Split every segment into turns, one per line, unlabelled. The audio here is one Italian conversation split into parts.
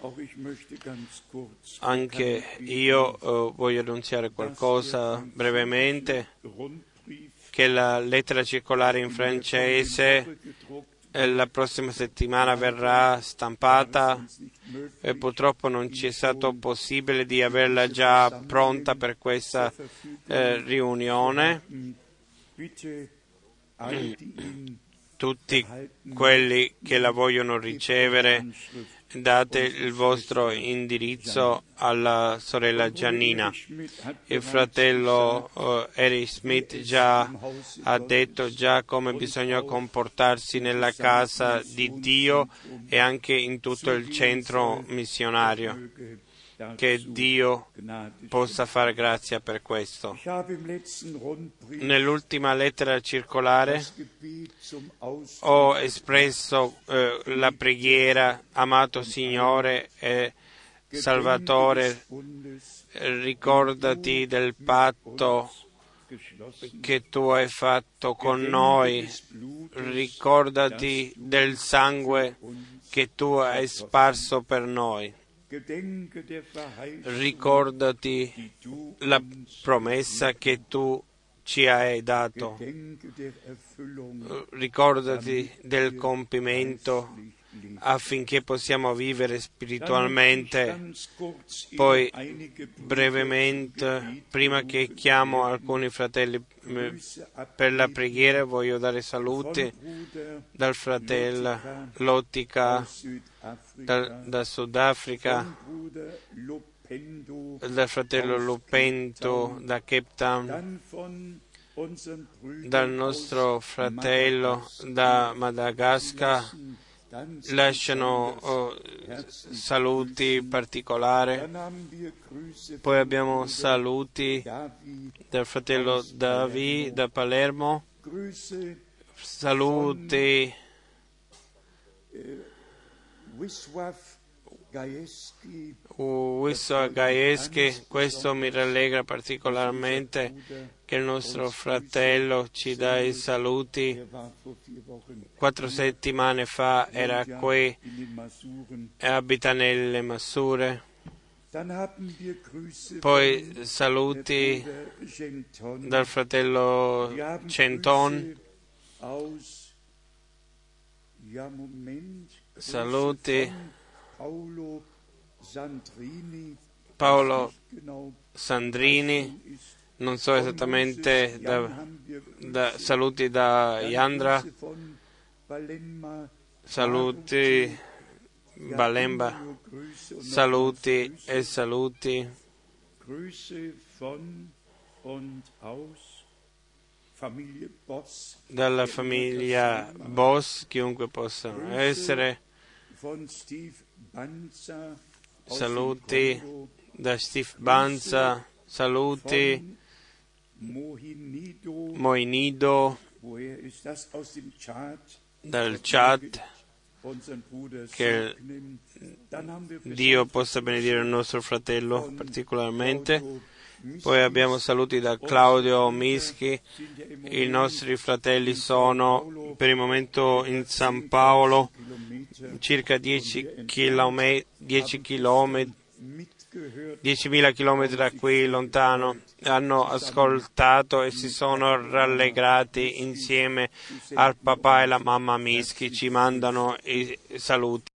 Anche io voglio annunziare qualcosa brevemente, che la lettera circolare in francese la prossima settimana verrà stampata e purtroppo non ci è stato possibile di averla già pronta per questa riunione. Tutti quelli che la vogliono ricevere, date il vostro indirizzo alla sorella Giannina. Il fratello Eric Smith già ha detto come bisogna comportarsi nella casa di Dio e anche in tutto il centro missionario. Che Dio possa fare grazia per questo. Nell'ultima lettera circolare ho espresso la preghiera: amato Signore e Salvatore, ricordati del patto che tu hai fatto con noi, ricordati del sangue che tu hai sparso per noi. Ricordati la promessa che tu ci hai dato. Ricordati del compimento affinché possiamo vivere spiritualmente. Poi, brevemente, prima che chiamo alcuni fratelli per la preghiera, voglio dare saluti dal fratello Lottica da Sudafrica, dal fratello Lupento da Cape Town, dal nostro fratello da Madagascar. Lasciano saluti particolari. Poi abbiamo saluti dal fratello David da Palermo, saluti Wisław Gajewski. Questo mi rallegra particolarmente che il nostro fratello ci dà i saluti. 4 settimane fa era qui e abita nelle Massure. Poi saluti dal fratello Centon. Saluti Paolo Sandrini, non so esattamente, saluti da Yandra, saluti Balemba, saluti e saluti dalla famiglia Boss, chiunque possano essere. Saluti da Steve Banza, saluti Moinido dal Chad. Che Dio possa benedire il nostro fratello particolarmente. Poi abbiamo saluti da Claudio Mischi. I nostri fratelli sono per il momento in San Paolo, circa 10.000 chilometri da qui lontano. Hanno ascoltato e si sono rallegrati insieme al papà e la mamma Mischi. Ci mandano i saluti.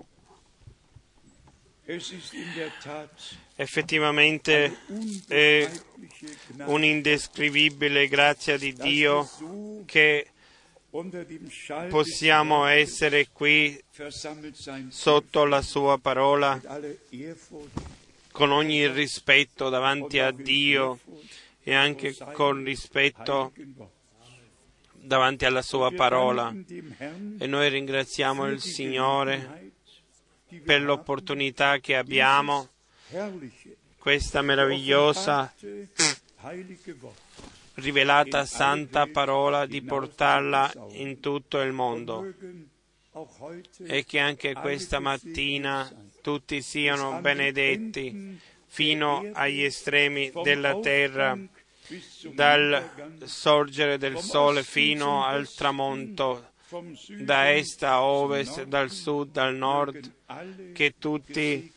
Effettivamente è un'indescrivibile grazia di Dio che possiamo essere qui sotto la sua parola con ogni rispetto davanti a Dio e anche con rispetto davanti alla sua parola. E noi ringraziamo il Signore per l'opportunità che abbiamo, questa meravigliosa rivelata santa parola, di portarla in tutto il mondo, e che anche questa mattina tutti siano benedetti fino agli estremi della terra, dal sorgere del sole fino al tramonto, da est a ovest, dal sud al nord, che tutti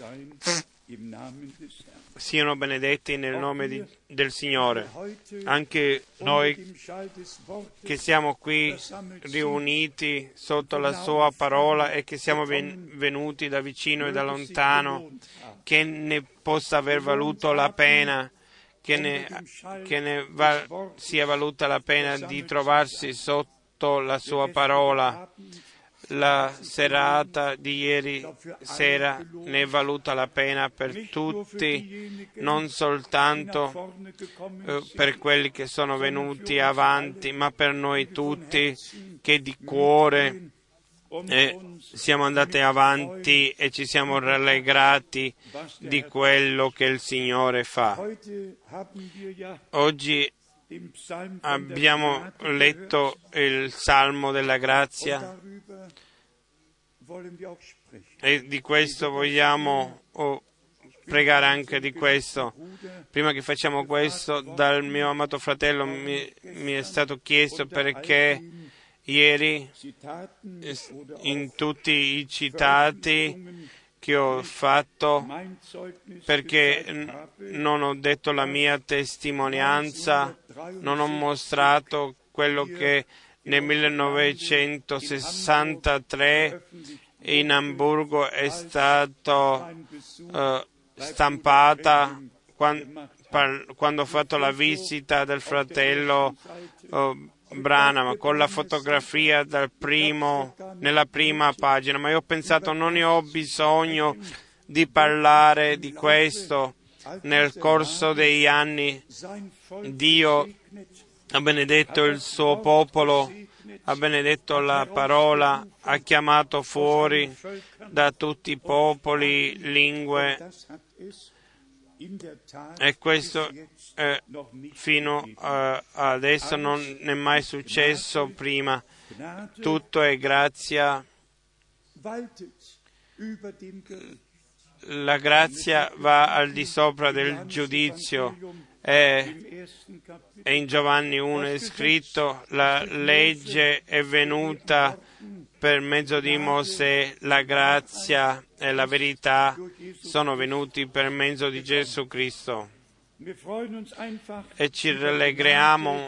siano benedetti nel nome del Signore. Anche noi che siamo qui riuniti sotto la Sua parola e che siamo venuti da vicino e da lontano, che ne possa aver valuto la pena, sia valuta la pena di trovarsi sotto la Sua parola. La serata di ieri sera ne è valuta la pena per tutti, non soltanto per quelli che sono venuti avanti, ma per noi tutti che di cuore siamo andati avanti e ci siamo rallegrati di quello che il Signore fa. Oggi abbiamo letto il Salmo della grazia e di questo vogliamo pregare anche di questo. Prima che facciamo questo, dal mio amato fratello mi è stato chiesto perché ieri in tutti i citati che ho fatto, perché non ho detto la mia testimonianza, non ho mostrato quello che nel 1963 in Amburgo è stato stampata quando ho fatto la visita del fratello Branham, con la fotografia nella prima pagina, ma io ho pensato non ne ho bisogno di parlare di questo. Nel corso degli anni Dio ha benedetto il suo popolo, ha benedetto la parola, ha chiamato fuori da tutti i popoli, lingue, e questo fino adesso non è mai successo prima. Tutto è grazia. La grazia va al di sopra del giudizio. E in Giovanni 1 è scritto: la legge è venuta per mezzo di Mosè, la grazia e la verità sono venuti per mezzo di Gesù Cristo. E ci rallegriamo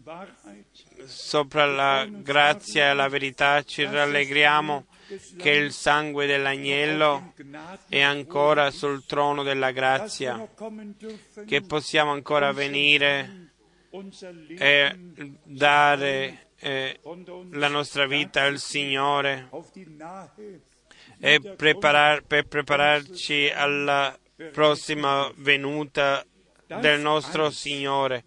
sopra la grazia e la verità, ci rallegriamo che il sangue dell'agnello è ancora sul trono della grazia, che possiamo ancora venire e dare la nostra vita al Signore e per prepararci alla prossima venuta del nostro Signore.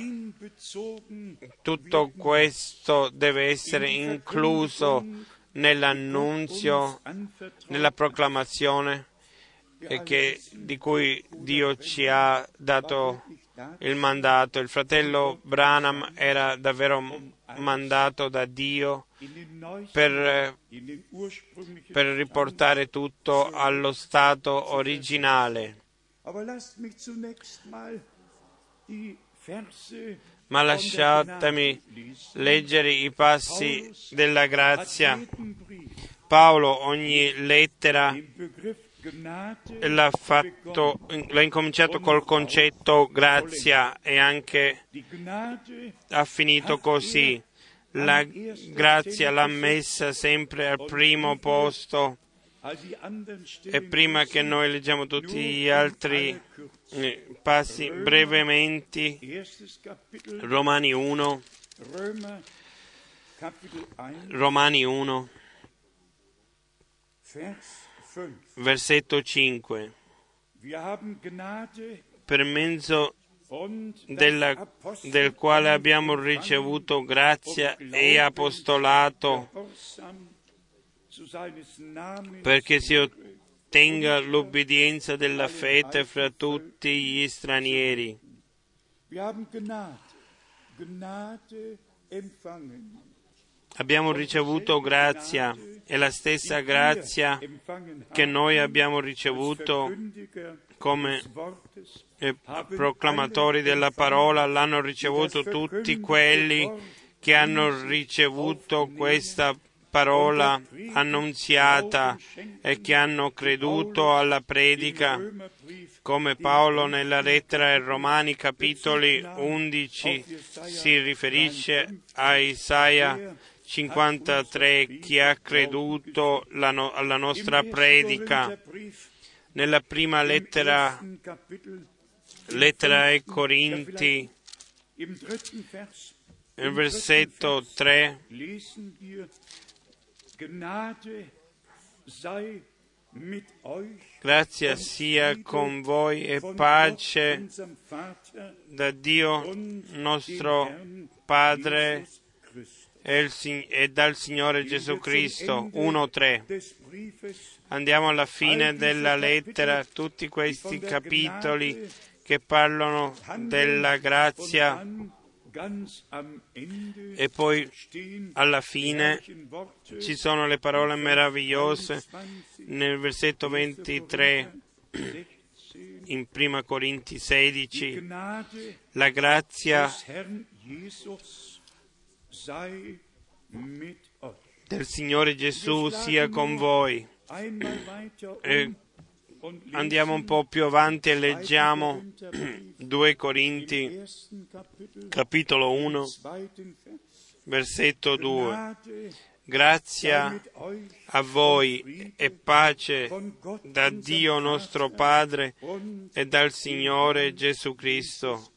Tutto questo deve essere incluso nell'annunzio, nella proclamazione di cui Dio ci ha dato il mandato. Il fratello Branham era davvero mandato da Dio per riportare tutto allo stato originale. Ma lasciatemi leggere i passi della grazia. Paolo ogni lettera l'ha incominciato col concetto grazia e anche ha finito così. La grazia l'ha messa sempre al primo posto. E prima che noi leggiamo tutti gli altri passi brevemente, Romani 1, versetto 5. Per mezzo del quale abbiamo ricevuto grazia e apostolato, perché si ottenga l'obbedienza della fede fra tutti gli stranieri. Abbiamo ricevuto grazia, e la stessa grazia che noi abbiamo ricevuto come proclamatori della parola l'hanno ricevuto tutti quelli che hanno ricevuto questa parola annunziata e che hanno creduto alla predica, come Paolo nella lettera ai Romani capitoli 11 si riferisce a Isaia 53, chi ha creduto alla nostra predica. Nella prima lettera ai Corinti, nel versetto 3, grazia sia con voi e pace da Dio nostro Padre e dal Signore Gesù Cristo. 1:3. Andiamo alla fine della lettera, tutti questi capitoli che parlano della grazia, e poi alla fine ci sono le parole meravigliose nel versetto 23 in Prima Corinti 16, la grazia del Signore Gesù sia con voi. E andiamo un po' più avanti e leggiamo 2 Corinti, capitolo 1, versetto 2. Grazia a voi e pace da Dio nostro Padre e dal Signore Gesù Cristo.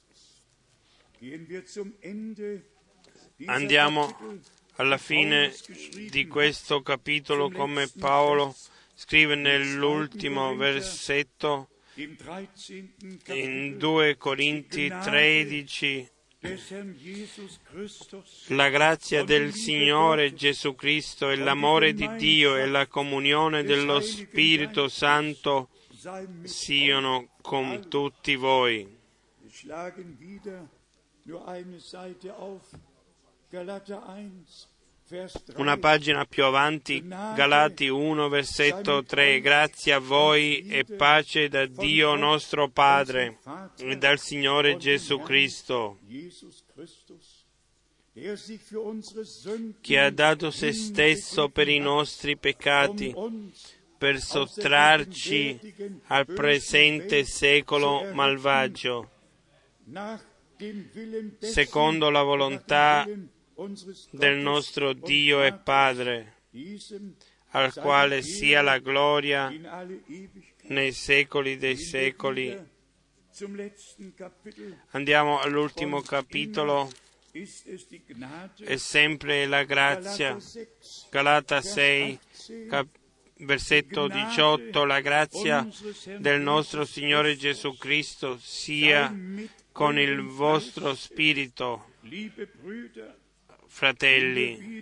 Andiamo alla fine di questo capitolo, come Paolo scrive nell'ultimo versetto in 2 Corinti 13, la grazia del Signore Gesù Cristo e l'amore di Dio e la comunione dello Spirito Santo siano con tutti voi. Una pagina più avanti, Galati 1, versetto 3, grazie a voi e pace da Dio nostro Padre e dal Signore Gesù Cristo, che ha dato se stesso per i nostri peccati, per sottrarci al presente secolo malvagio, secondo la volontà del nostro Dio e Padre, al quale sia la gloria nei secoli dei secoli. Andiamo all'ultimo capitolo, è sempre la grazia. Galata 6, versetto 18, la grazia del nostro Signore Gesù Cristo sia con il vostro spirito. Fratelli,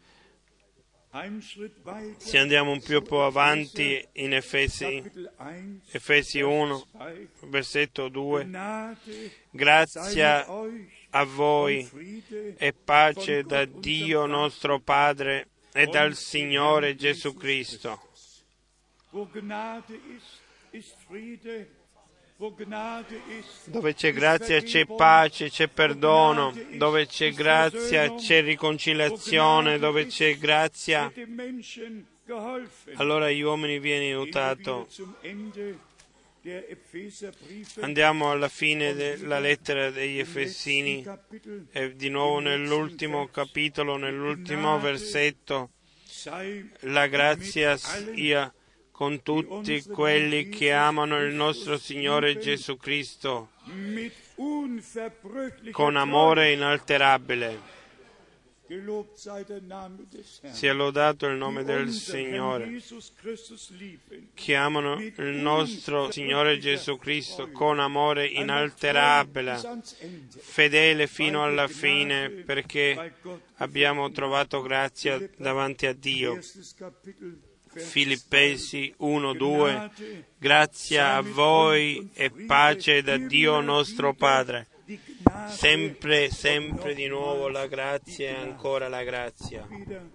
se andiamo un po' avanti in Efesi 1, versetto 2, grazia a voi e pace da Dio nostro Padre e dal Signore Gesù Cristo. Dove c'è grazia c'è pace, c'è perdono, dove c'è grazia c'è riconciliazione, dove c'è grazia allora gli uomini viene aiutato. Andiamo alla fine della lettera degli Efesini e di nuovo nell'ultimo capitolo, nell'ultimo versetto, la grazia sia con tutti quelli che amano il nostro Signore Gesù Cristo con amore inalterabile. Sia lodato il nome del Signore, che amano il nostro Signore Gesù Cristo con amore inalterabile, fedele fino alla fine, perché abbiamo trovato grazia davanti a Dio. Filippesi 1:2, grazia a voi e pace da Dio nostro Padre. Sempre di nuovo la grazia e ancora la grazia.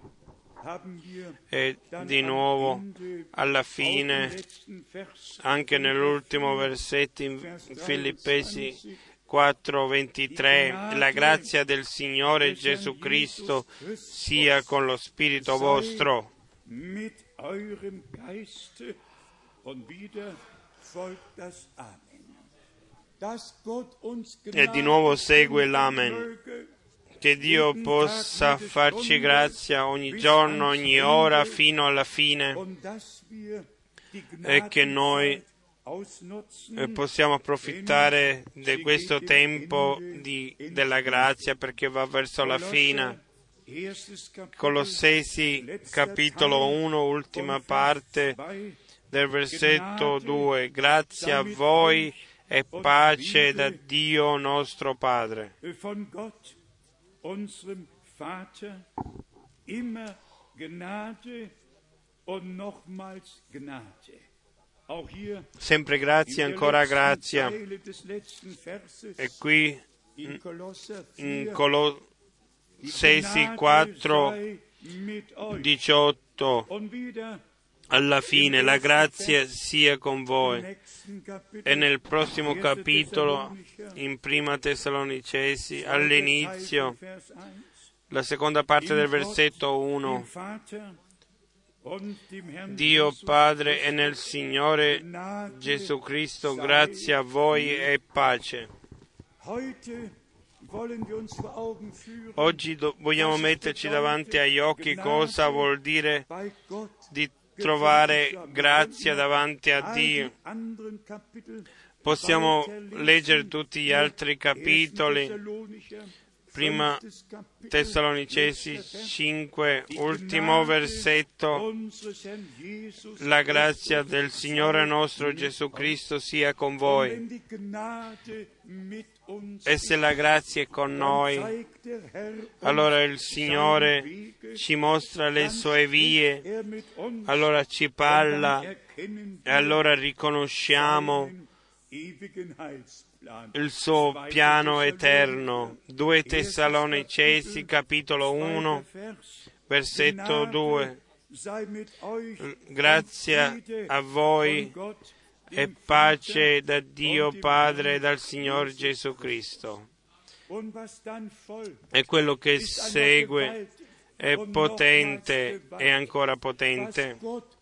E di nuovo alla fine, anche nell'ultimo versetto in Filippesi 4:23. La grazia del Signore Gesù Cristo sia con lo spirito vostro.
Mit eurem Geiste. Und wieder folgt das Amen. Dass Gott uns
E di nuovo segue l'Amen. Che Dio possa farci grazia ogni giorno, ogni ora, fino alla fine, e che noi possiamo approfittare di questo tempo della grazia, perché va verso la fine. Colossesi capitolo 1, ultima parte del versetto 2. Grazie a voi e pace da Dio nostro Padre.
Unserem Vater, immer Gnade und nochmals Gnade. Auch hier
sempre grazie, ancora grazia. E qui in Colossesi 4, 18, alla fine la grazia sia con voi. E nel prossimo capitolo, in Prima Tessalonicesi, all'inizio, la seconda parte del versetto 1, Dio Padre e nel Signore Gesù Cristo, grazie a voi e pace. Oggi vogliamo metterci davanti agli occhi cosa vuol dire di trovare grazia davanti a Dio. Possiamo leggere tutti gli altri capitoli. Prima Tessalonicesi 5, ultimo versetto. La grazia del Signore nostro Gesù Cristo sia con voi. E se la grazia è con noi, allora il Signore ci mostra le sue vie, allora ci parla e allora riconosciamo il suo piano eterno. 2 Tessalonicesi capitolo 1, versetto 2. Grazia a voi e pace da Dio Padre e dal Signore Gesù Cristo. E quello che segue è potente e ancora potente.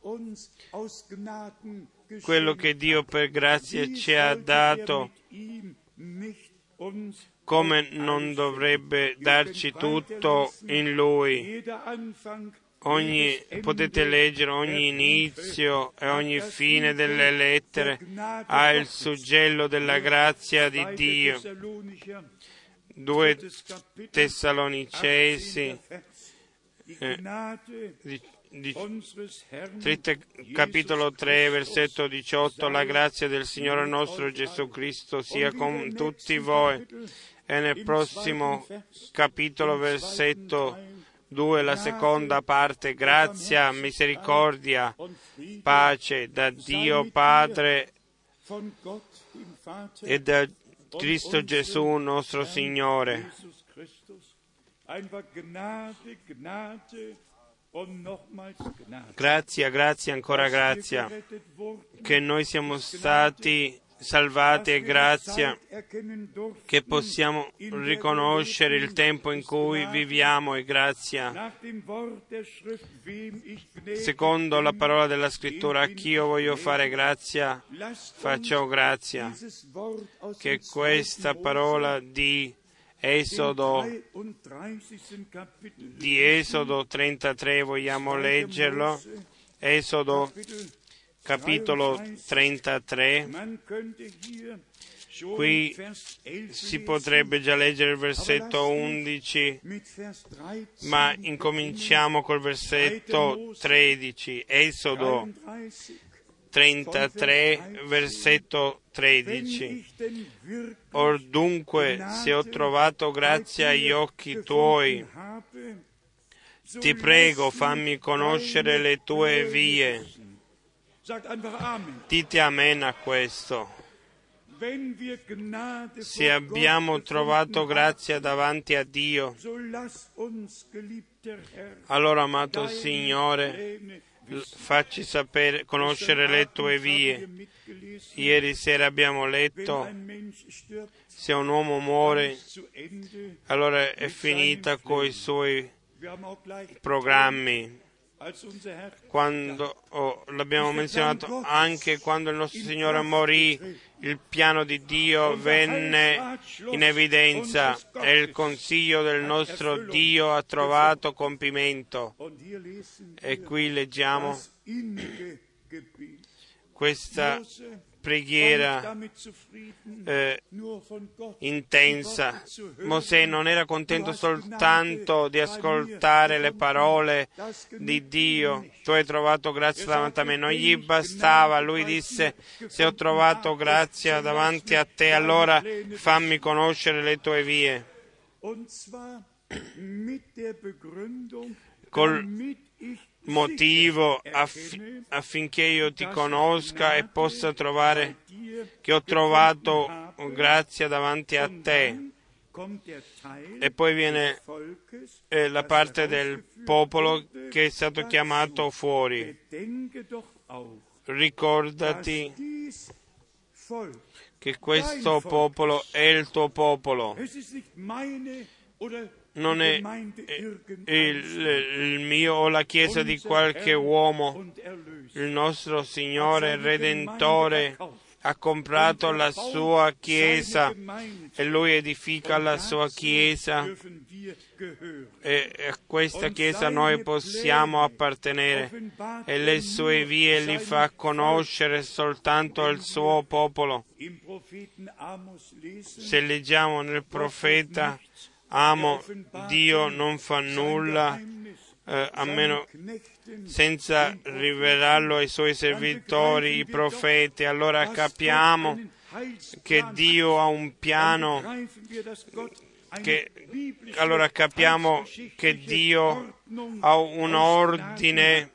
Quello che Dio per grazia ci ha dato, come non dovrebbe darci tutto in Lui? Potete leggere ogni inizio e ogni fine delle lettere ha il suggello della grazia di Dio. 2 Tessalonicesi capitolo 3, versetto 18. La grazia del Signore nostro Gesù Cristo sia con tutti voi. E nel prossimo capitolo, versetto 2, la seconda parte. Grazia, misericordia, pace da Dio Padre e da Cristo Gesù nostro Signore. Grazia, grazia, ancora grazia, che noi siamo stati salvati, e grazia che possiamo riconoscere il tempo in cui viviamo, e grazia. Secondo la parola della Scrittura, a chi io voglio fare grazia, faccio grazia. Che questa parola di Esodo 33, vogliamo leggerlo? Esodo capitolo 33. Qui si potrebbe già leggere il versetto 11, ma incominciamo col versetto 13. Esodo 33, versetto 13. Or dunque, se ho trovato grazia agli occhi tuoi, ti prego, fammi conoscere le tue vie. Dite amen a questo. Se abbiamo trovato grazia davanti a Dio, allora, amato Signore, facci sapere, conoscere le tue vie. Ieri sera abbiamo letto Se un uomo muore, allora è finita con i suoi programmi. Quando l'abbiamo menzionato anche quando il nostro Signore morì, il piano di Dio venne in evidenza e il consiglio del nostro Dio ha trovato compimento. E qui leggiamo questa preghiera intensa. Mosè non era contento soltanto di ascoltare le parole di Dio. Tu hai trovato grazia davanti a me. Non gli bastava. Lui disse: se ho trovato grazia davanti a te, allora fammi conoscere le tue vie. Col motivo affinché io ti conosca e possa trovare che ho trovato grazia davanti a te. E poi viene la parte del popolo che è stato chiamato fuori. Ricordati che questo popolo è il tuo popolo. Non è il mio o la chiesa di qualche uomo. Il nostro Signore Redentore ha comprato la sua chiesa e Lui edifica la sua chiesa e a questa chiesa noi possiamo appartenere e le sue vie li fa conoscere soltanto al suo popolo. Se leggiamo nel profeta Amo, Dio non fa nulla a meno senza rivelarlo ai suoi servitori, i profeti. Allora capiamo che Dio ha un piano, allora capiamo che Dio ha un ordine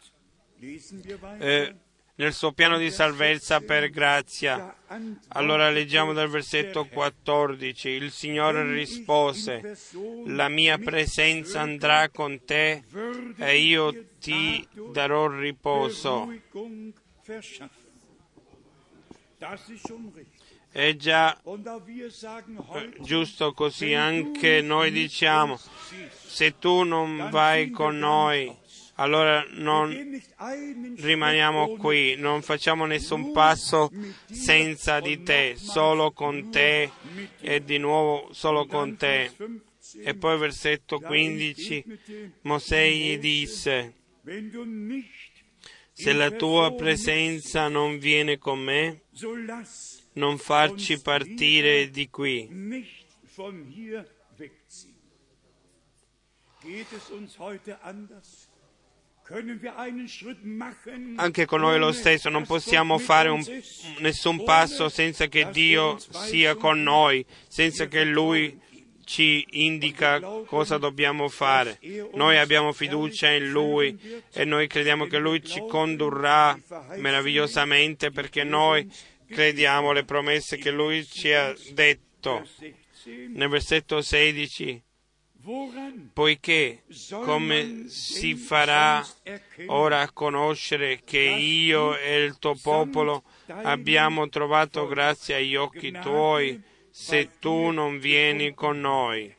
nel suo piano di salvezza per grazia. Allora leggiamo dal versetto 14. Il Signore rispose: la mia presenza andrà con te e io ti darò riposo. È già giusto così. Anche noi diciamo: se tu non vai con noi, allora non rimaniamo qui, non facciamo nessun passo senza di te, solo con te e di nuovo solo con te. E poi versetto 15, Mosè gli disse: se la tua presenza non viene con me, non farci partire di qui. Anche con noi lo stesso, non possiamo fare nessun passo senza che Dio sia con noi, senza che Lui ci indica cosa dobbiamo fare. Noi abbiamo fiducia in Lui e noi crediamo che Lui ci condurrà meravigliosamente perché noi crediamo alle promesse che Lui ci ha detto. Nel versetto 16, poiché come si farà ora a conoscere che io e il tuo popolo abbiamo trovato grazia agli occhi tuoi se tu non vieni con noi?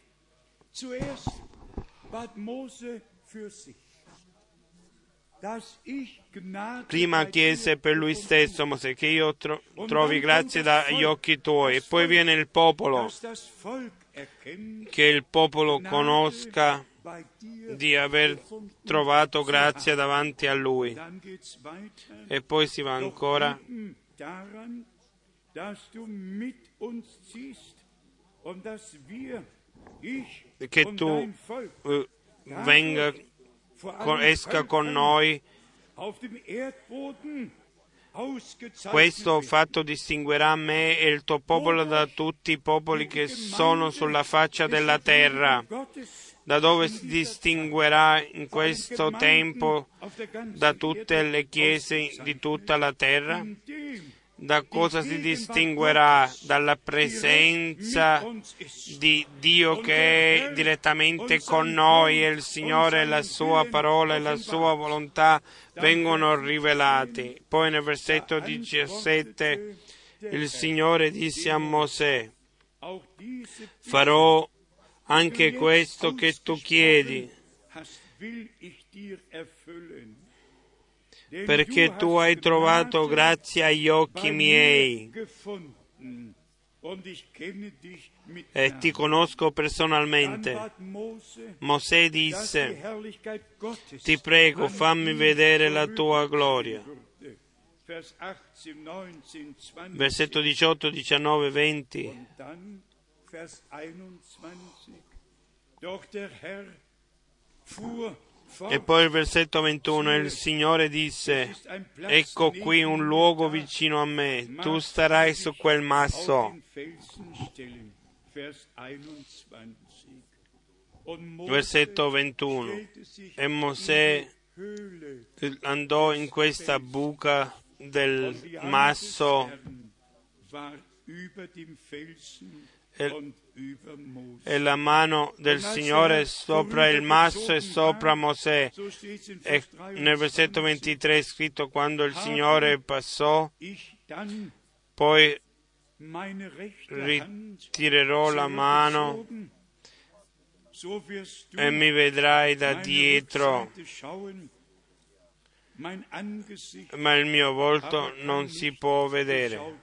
Prima chiese per lui stesso Mosè che io trovi grazia dagli occhi tuoi, e poi viene il popolo, che il popolo conosca di aver trovato grazia davanti a lui. E poi si va ancora che tu esca con noi. Questo fatto distinguerà me e il tuo popolo da tutti i popoli che sono sulla faccia della terra. Da dove si distinguerà in questo tempo da tutte le chiese di tutta la terra? Da cosa si distinguerà? Dalla presenza di Dio che è direttamente con noi, e il Signore, la sua parola e la sua volontà vengono rivelati. Poi nel versetto 17 il Signore disse a Mosè: farò anche questo che tu chiedi, perché tu hai trovato grazia agli occhi miei e ti conosco personalmente. Mosè disse: ti prego, fammi vedere la tua gloria. Versetto 18, 19, 20. E poi il versetto 21, il Signore disse: ecco qui un luogo vicino a me, tu starai su quel masso. Versetto 21, e Mosè andò in questa buca del masso e la mano del Signore sopra il masso e sopra Mosè. E nel versetto 23 è scritto: quando il Signore passò, poi ritirerò la mano e mi vedrai da dietro, ma il mio volto non si può vedere.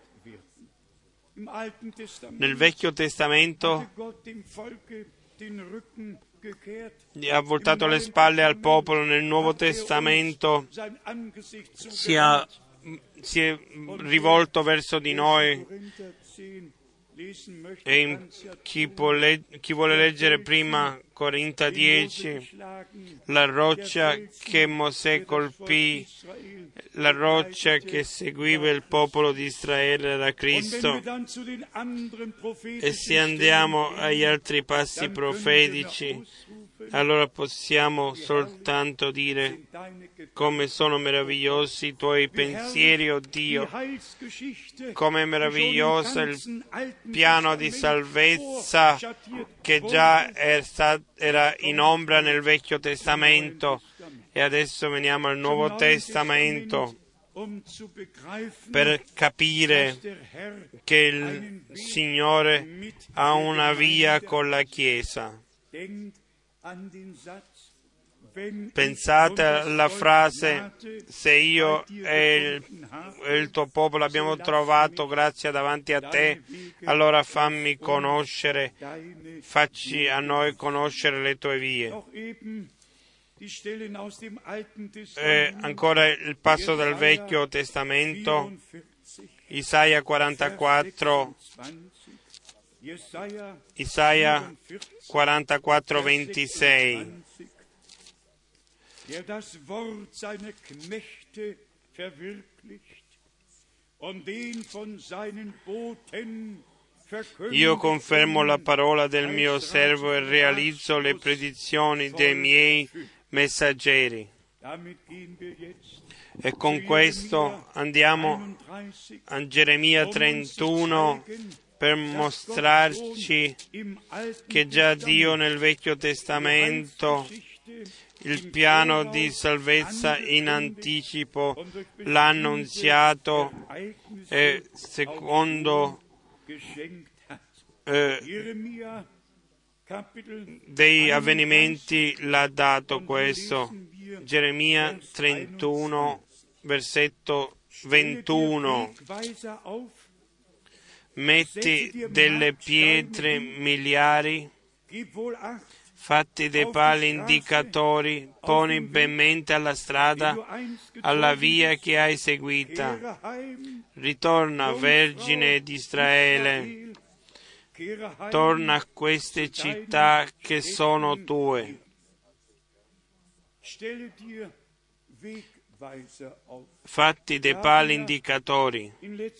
Nel Vecchio Testamento ha voltato le spalle al popolo, nel Nuovo Testamento si è rivolto verso di noi. E chi vuole leggere prima Corinta 10, la roccia che Mosè colpì, la roccia che seguiva il popolo di Israele era Cristo. E se andiamo agli altri passi profetici, allora possiamo soltanto dire: come sono meravigliosi i tuoi pensieri, o Dio, come è meraviglioso il piano di salvezza che già era in ombra nel Vecchio Testamento, e adesso veniamo al Nuovo Testamento per capire che il Signore ha una via con la Chiesa. Pensate alla frase: se io e il tuo popolo abbiamo trovato grazia davanti a te, allora fammi conoscere, facci a noi conoscere le tue vie. E ancora il passo del Vecchio Testamento, Isaia 44, Isaia 44, 26.
Der das Wort seiner Knechte verwirklicht und den von seinen Boten verkündigt.
Io confermo la parola del mio servo e realizzo le predizioni dei miei messaggeri. E con questo andiamo a Geremia 31 per mostrarci che già Dio nel Vecchio Testamento il piano di salvezza in anticipo l'ha annunziato e secondo dei avvenimenti l'ha dato questo. Geremia 31, versetto 21. Metti delle pietre miliari, fatti dei pali indicatori, poni ben mente alla strada, alla via che hai seguita. Ritorna, Vergine di Israele, torna a queste città che sono tue. Fatti dei pali indicatori.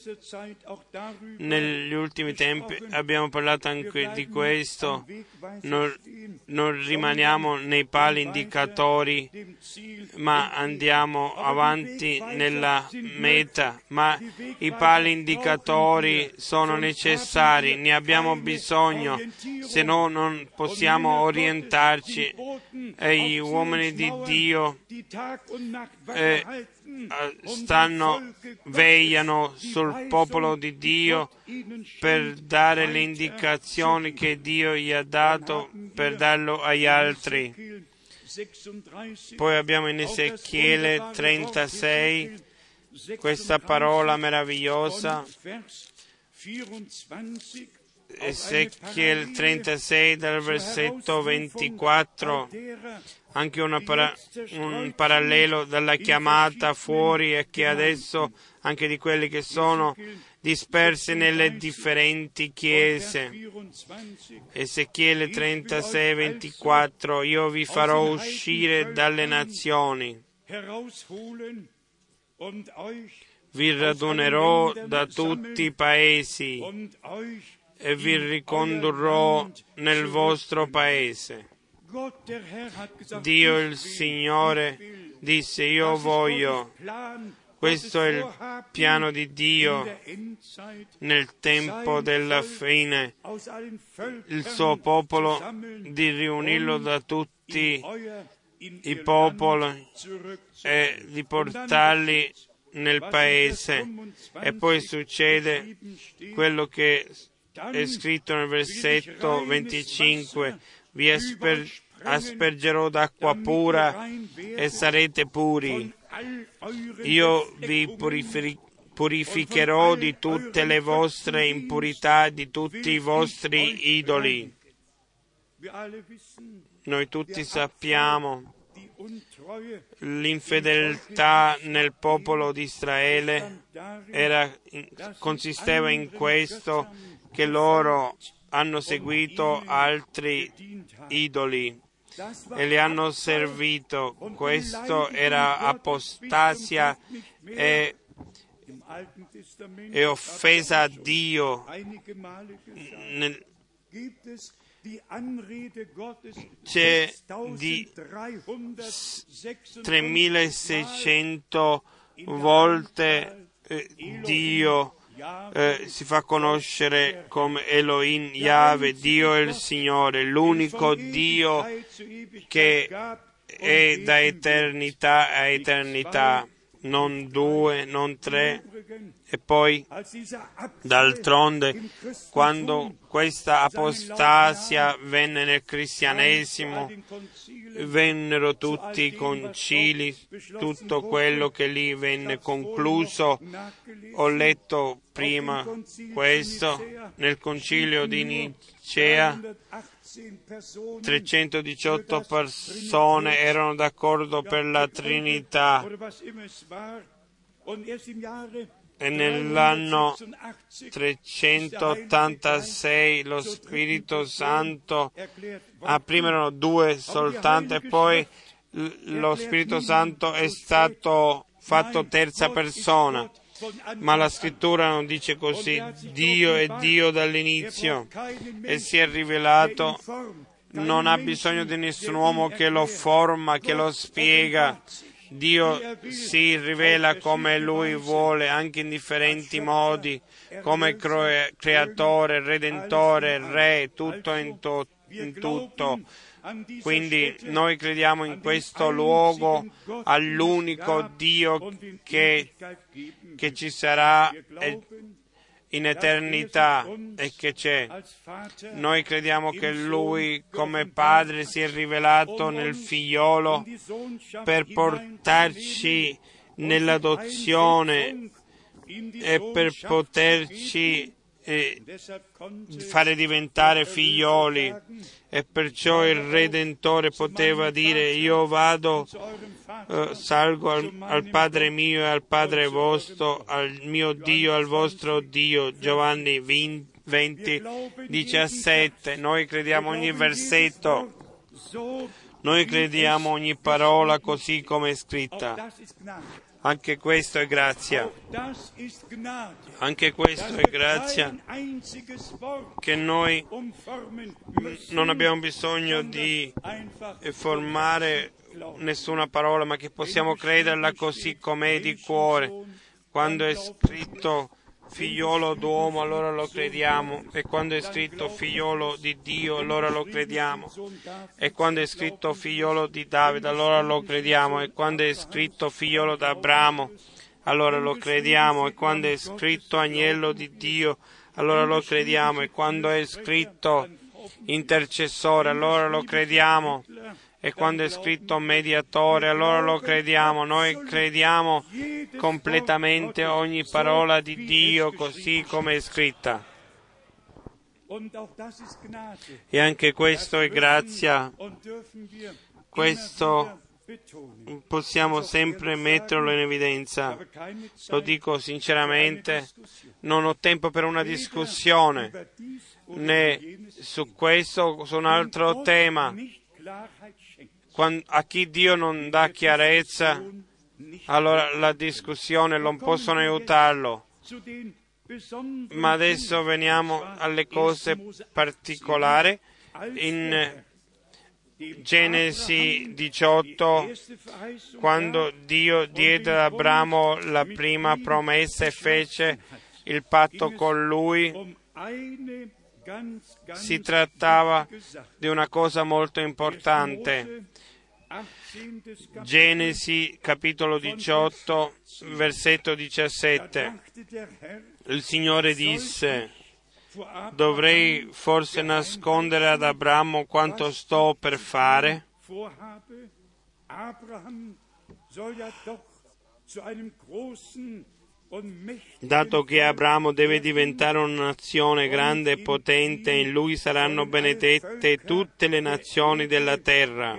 Negli ultimi tempi abbiamo parlato anche di questo. Non rimaniamo nei pali indicatori, ma andiamo avanti nella meta. Ma i pali indicatori sono necessari, ne abbiamo bisogno, se no non possiamo orientarci. E gli uomini di Dio vegliano sul popolo di Dio per dare le indicazioni che Dio gli ha dato per darlo agli altri. Poi abbiamo in Ezechiele 36 questa parola meravigliosa, Ezechiele 36 dal versetto 24, anche un parallelo dalla chiamata fuori e che adesso anche di quelli che sono dispersi nelle differenti chiese. Ezechiele 36, 24, io vi farò uscire dalle nazioni, vi radunerò da tutti i paesi e vi ricondurrò nel vostro paese. Dio il Signore disse, io voglio. Questo è il piano di Dio nel tempo della fine, il suo popolo, di riunirlo da tutti i popoli e di portarli nel paese. E poi succede quello che è scritto nel versetto 25, vi aspergerò d'acqua pura e sarete puri. Io vi purificherò di tutte le vostre impurità, di tutti i vostri idoli. Noi tutti sappiamo l'infedeltà nel popolo di Israele consisteva in questo, che loro hanno seguito altri idoli e li hanno servito. Questo era apostasia e offesa a Dio. C'è di 3600 volte Dio si fa conoscere come Elohim, Yahweh, Dio è il Signore, l'unico Dio che è da eternità a eternità, non due, non tre. E poi, d'altronde, quando questa apostasia venne nel cristianesimo, vennero tutti i concili, tutto quello che lì venne concluso. Ho letto prima questo nel concilio di Nicea. 318 persone erano d'accordo per la Trinità. E nell'anno 386 lo Spirito Santo, prima erano due soltanto e poi lo Spirito Santo è stato fatto terza persona. Ma la scrittura non dice così. Dio è Dio dall'inizio e si è rivelato, non ha bisogno di nessun uomo che lo forma, che lo spiega. Dio si rivela come Lui vuole, anche in differenti modi, come creatore, redentore, re, tutto in tutto. Quindi noi crediamo in questo luogo all'unico Dio che ci sarà in eternità e che c'è. Noi crediamo che Lui come Padre si è rivelato nel Figliolo per portarci nell'adozione e per poterci fare diventare figlioli, e perciò il Redentore poteva dire: io vado, salgo al Padre mio e al Padre vostro, al mio Dio, al vostro Dio. Giovanni 20, 17. Noi crediamo ogni versetto, noi crediamo ogni parola così come è scritta. Anche questo è grazia. Anche questo è grazia, che noi non abbiamo bisogno di formare nessuna parola, ma che possiamo crederla così com'è di cuore. Quando è scritto figliolo d'uomo, allora lo crediamo, e quando è scritto figliolo di Dio, allora lo crediamo, e quando è scritto figliolo di Davide, allora lo crediamo, e quando è scritto figliolo d'Abramo, allora lo crediamo, e quando è scritto agnello di Dio, allora lo crediamo, e quando è scritto intercessore, allora lo crediamo, e quando è scritto mediatore, allora lo crediamo. Noi crediamo completamente ogni parola di Dio così come è scritta. E anche questo è grazia. Questo possiamo sempre metterlo in evidenza. Lo dico sinceramente, non ho tempo per una discussione né su questo o su un altro tema. A chi Dio non dà chiarezza, allora la discussione non possono aiutarlo. Ma adesso veniamo alle cose particolari. In Genesi 18, quando Dio diede ad Abramo la prima promessa e fece il patto con lui, si trattava di una cosa molto importante. Genesi capitolo 18, versetto 17. Il Signore disse: dovrei forse nascondere ad Abramo quanto sto per fare? Dato che Abramo deve diventare una nazione grande e potente, in lui saranno benedette tutte le nazioni della terra.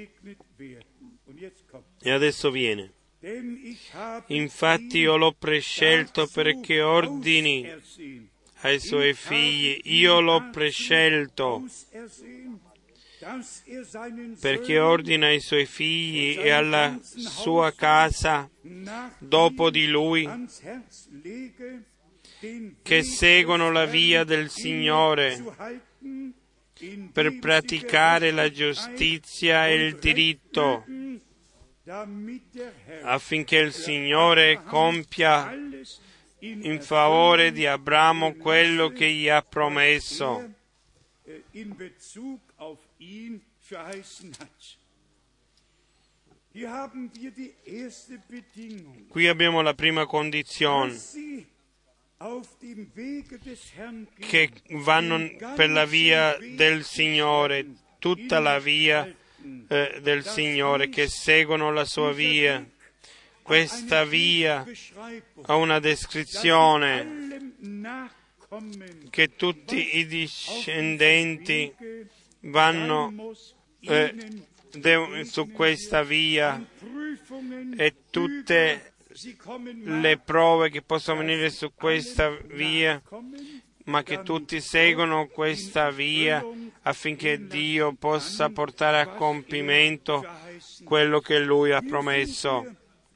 E adesso viene. Infatti io l'ho prescelto perché ordini ai suoi figli, io l'ho prescelto perché ordina ai suoi figli e alla sua casa dopo di lui che seguono la via del Signore per praticare la giustizia e il diritto, affinché il Signore compia in favore di Abramo quello che gli ha promesso. Qui abbiamo la prima condizione, che vanno per la via del Signore, tutta la via del Signore, che seguono la sua via. Questa via ha una descrizione, che tutti i discendenti vanno su questa via, e tutte le prove che possono venire su questa via, ma che tutti seguono questa via affinché Dio possa portare a compimento quello che Lui ha promesso.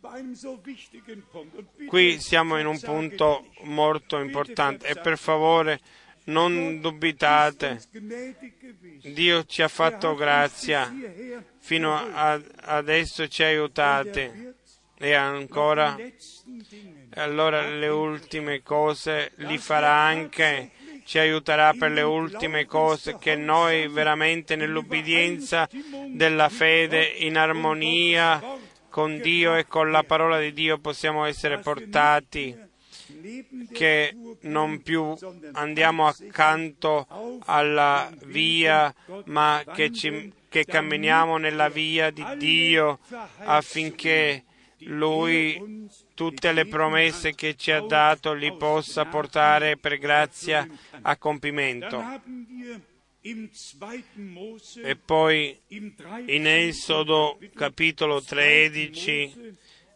Qui siamo in un punto molto importante e per favore non dubitate, Dio ci ha fatto grazia, fino adesso ci ha aiutate e ancora, allora le ultime cose li farà anche, ci aiuterà per le ultime cose, che noi veramente nell'ubbidienza della fede, in armonia con Dio e con la parola di Dio possiamo essere portati, che non più andiamo accanto alla via, ma che camminiamo nella via di Dio, affinché Lui tutte le promesse che ci ha dato li possa portare per grazia a compimento. E poi in Esodo capitolo 13,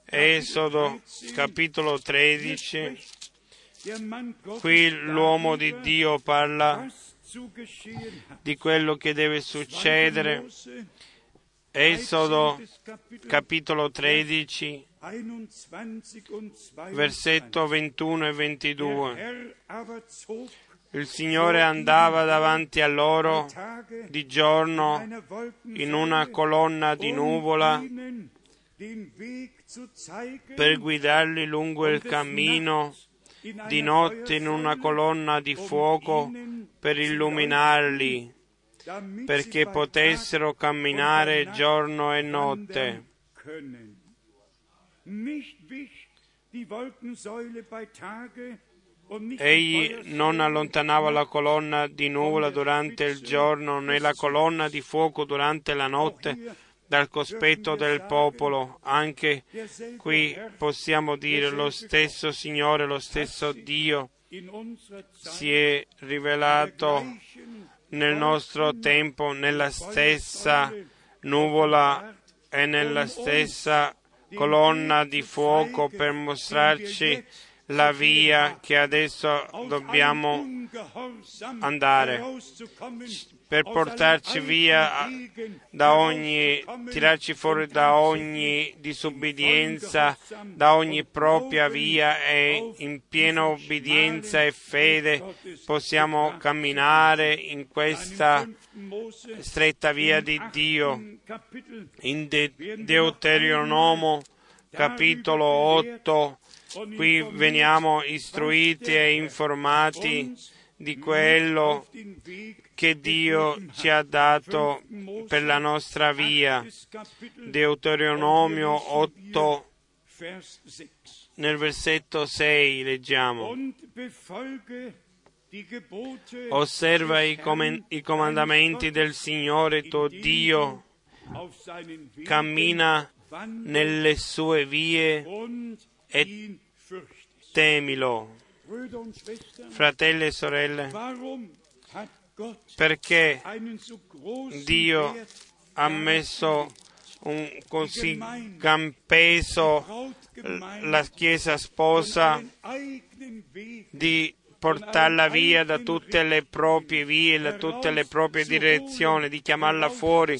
qui l'uomo di Dio parla di quello che deve succedere. Esodo capitolo 13, versetto 21 e 22. Il Signore andava davanti a loro di giorno in una colonna di nuvola per guidarli lungo il cammino, di notte in una colonna di fuoco per illuminarli, perché potessero camminare giorno e notte. Egli non allontanava la colonna di nuvola durante il giorno, né la colonna di fuoco durante la notte dal cospetto del popolo. Anche qui possiamo dire lo stesso Signore, lo stesso Dio si è rivelato nel nostro tempo nella stessa nuvola e nella stessa colonna di fuoco per mostrarci la via che adesso dobbiamo andare, per portarci via tirarci fuori da ogni disubbidienza, da ogni propria via, e in piena obbedienza e fede possiamo camminare in questa stretta via di Dio. In Deuteronomio capitolo 8 qui veniamo istruiti e informati di quello che Dio ci ha dato per la nostra via. Deuteronomio 8, nel versetto 6 leggiamo: osserva i comandamenti del Signore tuo Dio, cammina nelle sue vie e temilo. Fratelli e sorelle, perché Dio ha messo un così gran peso la Chiesa sposa di portarla via da tutte le proprie vie, da tutte le proprie direzioni, di chiamarla fuori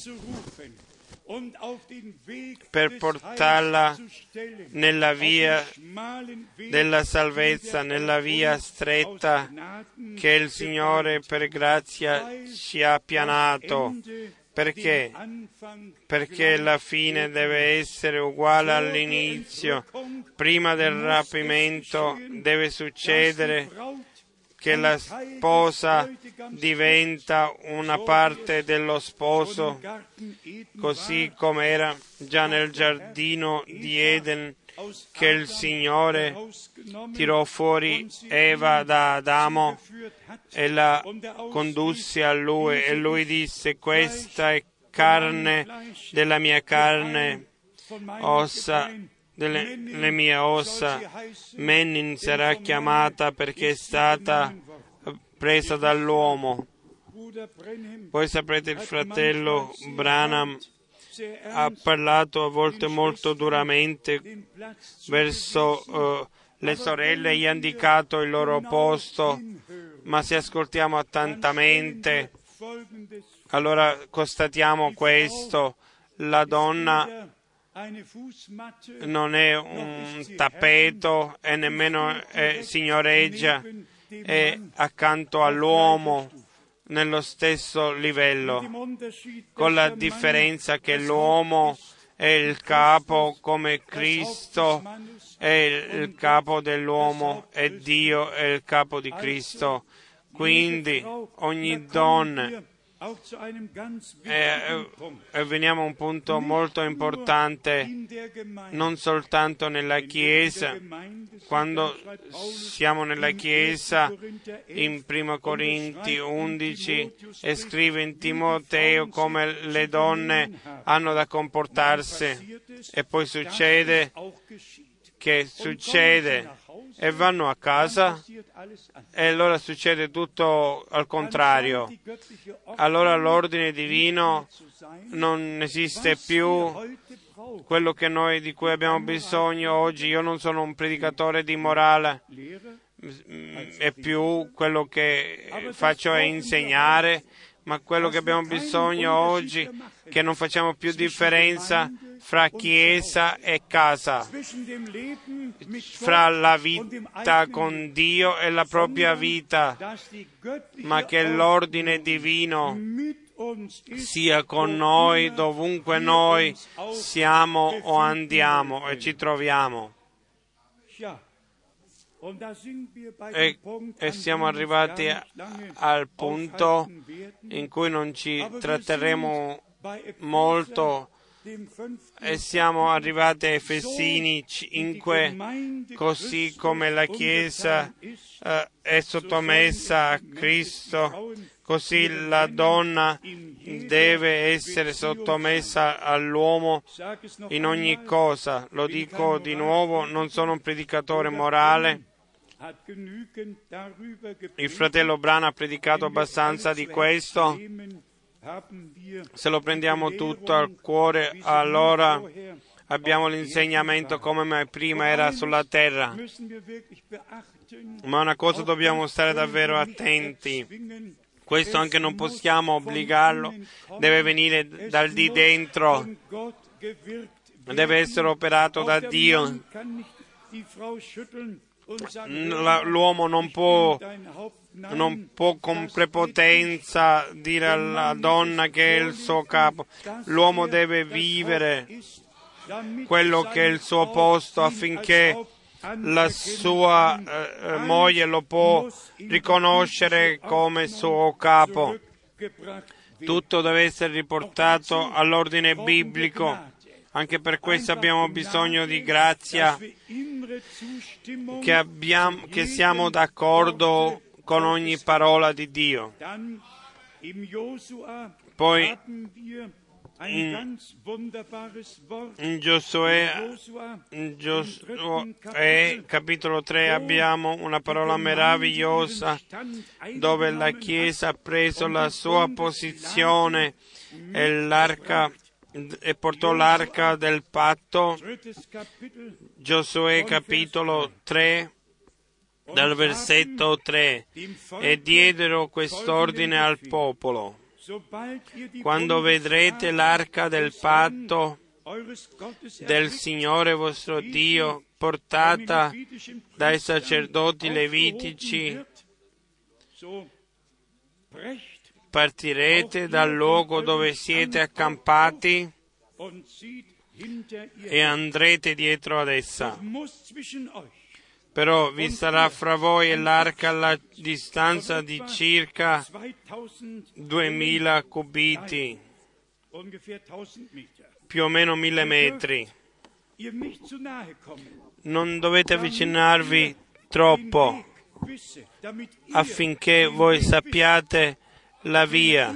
per portarla nella via della salvezza, nella via stretta che il Signore per grazia ci ha appianato. Perché? Perché la fine deve essere uguale all'inizio. Prima del rapimento deve succedere che la sposa diventa una parte dello sposo, così come era già nel giardino di Eden, che il Signore tirò fuori Eva da Adamo e la condusse a Lui, e Lui disse: questa è carne della mia carne, ossa delle mie ossa. Menin sarà chiamata perché è stata presa dall'uomo. Voi saprete, il fratello Branham ha parlato a volte molto duramente verso le sorelle, gli ha indicato il loro posto, ma se ascoltiamo attentamente, allora constatiamo questo: la donna non è un tappeto e nemmeno signoreggia, è accanto all'uomo nello stesso livello, con la differenza che l'uomo è il capo, come Cristo è il capo dell'uomo e Dio è il capo di Cristo. Quindi ogni donna, e veniamo a un punto molto importante, non soltanto nella Chiesa. Quando siamo nella Chiesa, in 1 Corinti 11, e scrive in Timoteo come le donne hanno da comportarsi, e poi succede e vanno a casa e allora succede tutto al contrario. Allora l'ordine divino non esiste più. Quello di cui abbiamo bisogno oggi, io non sono un predicatore di morale, è più quello che faccio è insegnare, ma quello che abbiamo bisogno oggi è che non facciamo più differenza fra Chiesa e casa, fra la vita con Dio e la propria vita, ma che l'ordine divino sia con noi dovunque noi siamo o andiamo e ci troviamo. E siamo arrivati al punto in cui non ci tratterremo molto, e siamo arrivati a Efesini 5, così come la Chiesa è sottomessa a Cristo, così la donna deve essere sottomessa all'uomo in ogni cosa. Lo dico di nuovo, non sono un predicatore morale. Il fratello Branham ha predicato abbastanza di questo. Se lo prendiamo tutto al cuore, allora abbiamo l'insegnamento come prima era sulla terra. Ma una cosa dobbiamo stare davvero attenti. Questo anche non possiamo obbligarlo, deve venire dal di dentro, deve essere operato da Dio. L'uomo non può con prepotenza dire alla donna che è il suo capo. L'uomo deve vivere quello che è il suo posto affinché la sua moglie lo può riconoscere come suo capo. Tutto deve essere riportato all'ordine biblico. Anche per questo abbiamo bisogno di grazia, che siamo d'accordo con ogni parola di Dio. Poi in Giosuè capitolo 3 abbiamo una parola meravigliosa dove la Chiesa ha preso la sua posizione e portò l'arca del patto. Giosuè capitolo 3 dal versetto 3, e diedero quest'ordine al popolo: quando vedrete l'arca del patto del Signore vostro Dio portata dai sacerdoti levitici, partirete dal luogo dove siete accampati e andrete dietro ad essa. Però vi sarà fra voi e l'arca alla distanza di circa 2000 cubiti, più o meno 1000 metri. Non dovete avvicinarvi troppo affinché voi sappiate la via,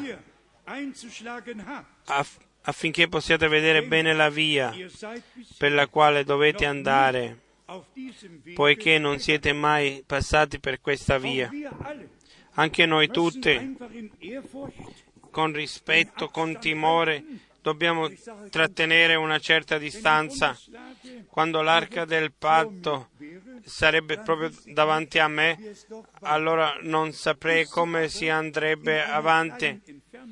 affinché possiate vedere bene la via per la quale dovete andare, poiché non siete mai passati per questa via. Anche noi tutti, con rispetto, con timore, dobbiamo trattenere una certa distanza. Quando l'arca del patto sarebbe proprio davanti a me, allora non saprei come si andrebbe avanti.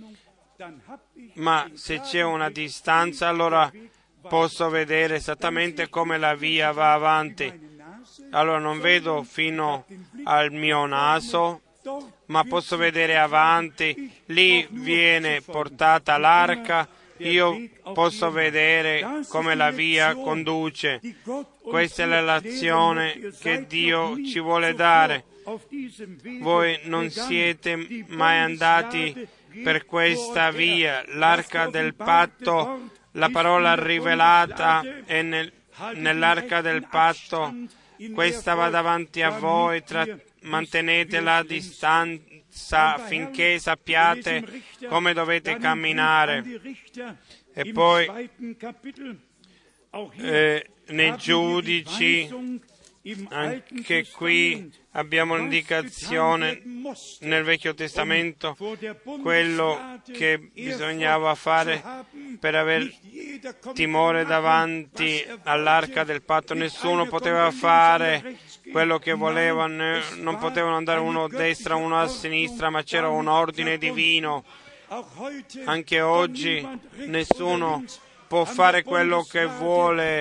Ma se c'è una distanza, allora posso vedere esattamente come la via va avanti. Allora non vedo fino al mio naso, ma posso vedere avanti. Lì viene portata l'arca, io posso vedere come la via conduce. Questa è la lezione che Dio ci vuole dare. Voi non siete mai andati per questa via. L'arca del patto, la parola rivelata è nell'arca del patto. Questa va davanti a voi, mantenete la distanza affinché sappiate come dovete camminare. E poi nei giudici, anche qui abbiamo l'indicazione nel Vecchio Testamento, quello che bisognava fare per aver timore davanti all'arca del patto. Nessuno poteva fare quello che volevano, non potevano andare uno a destra, uno a sinistra, ma c'era un ordine divino. Anche oggi nessuno può fare quello che vuole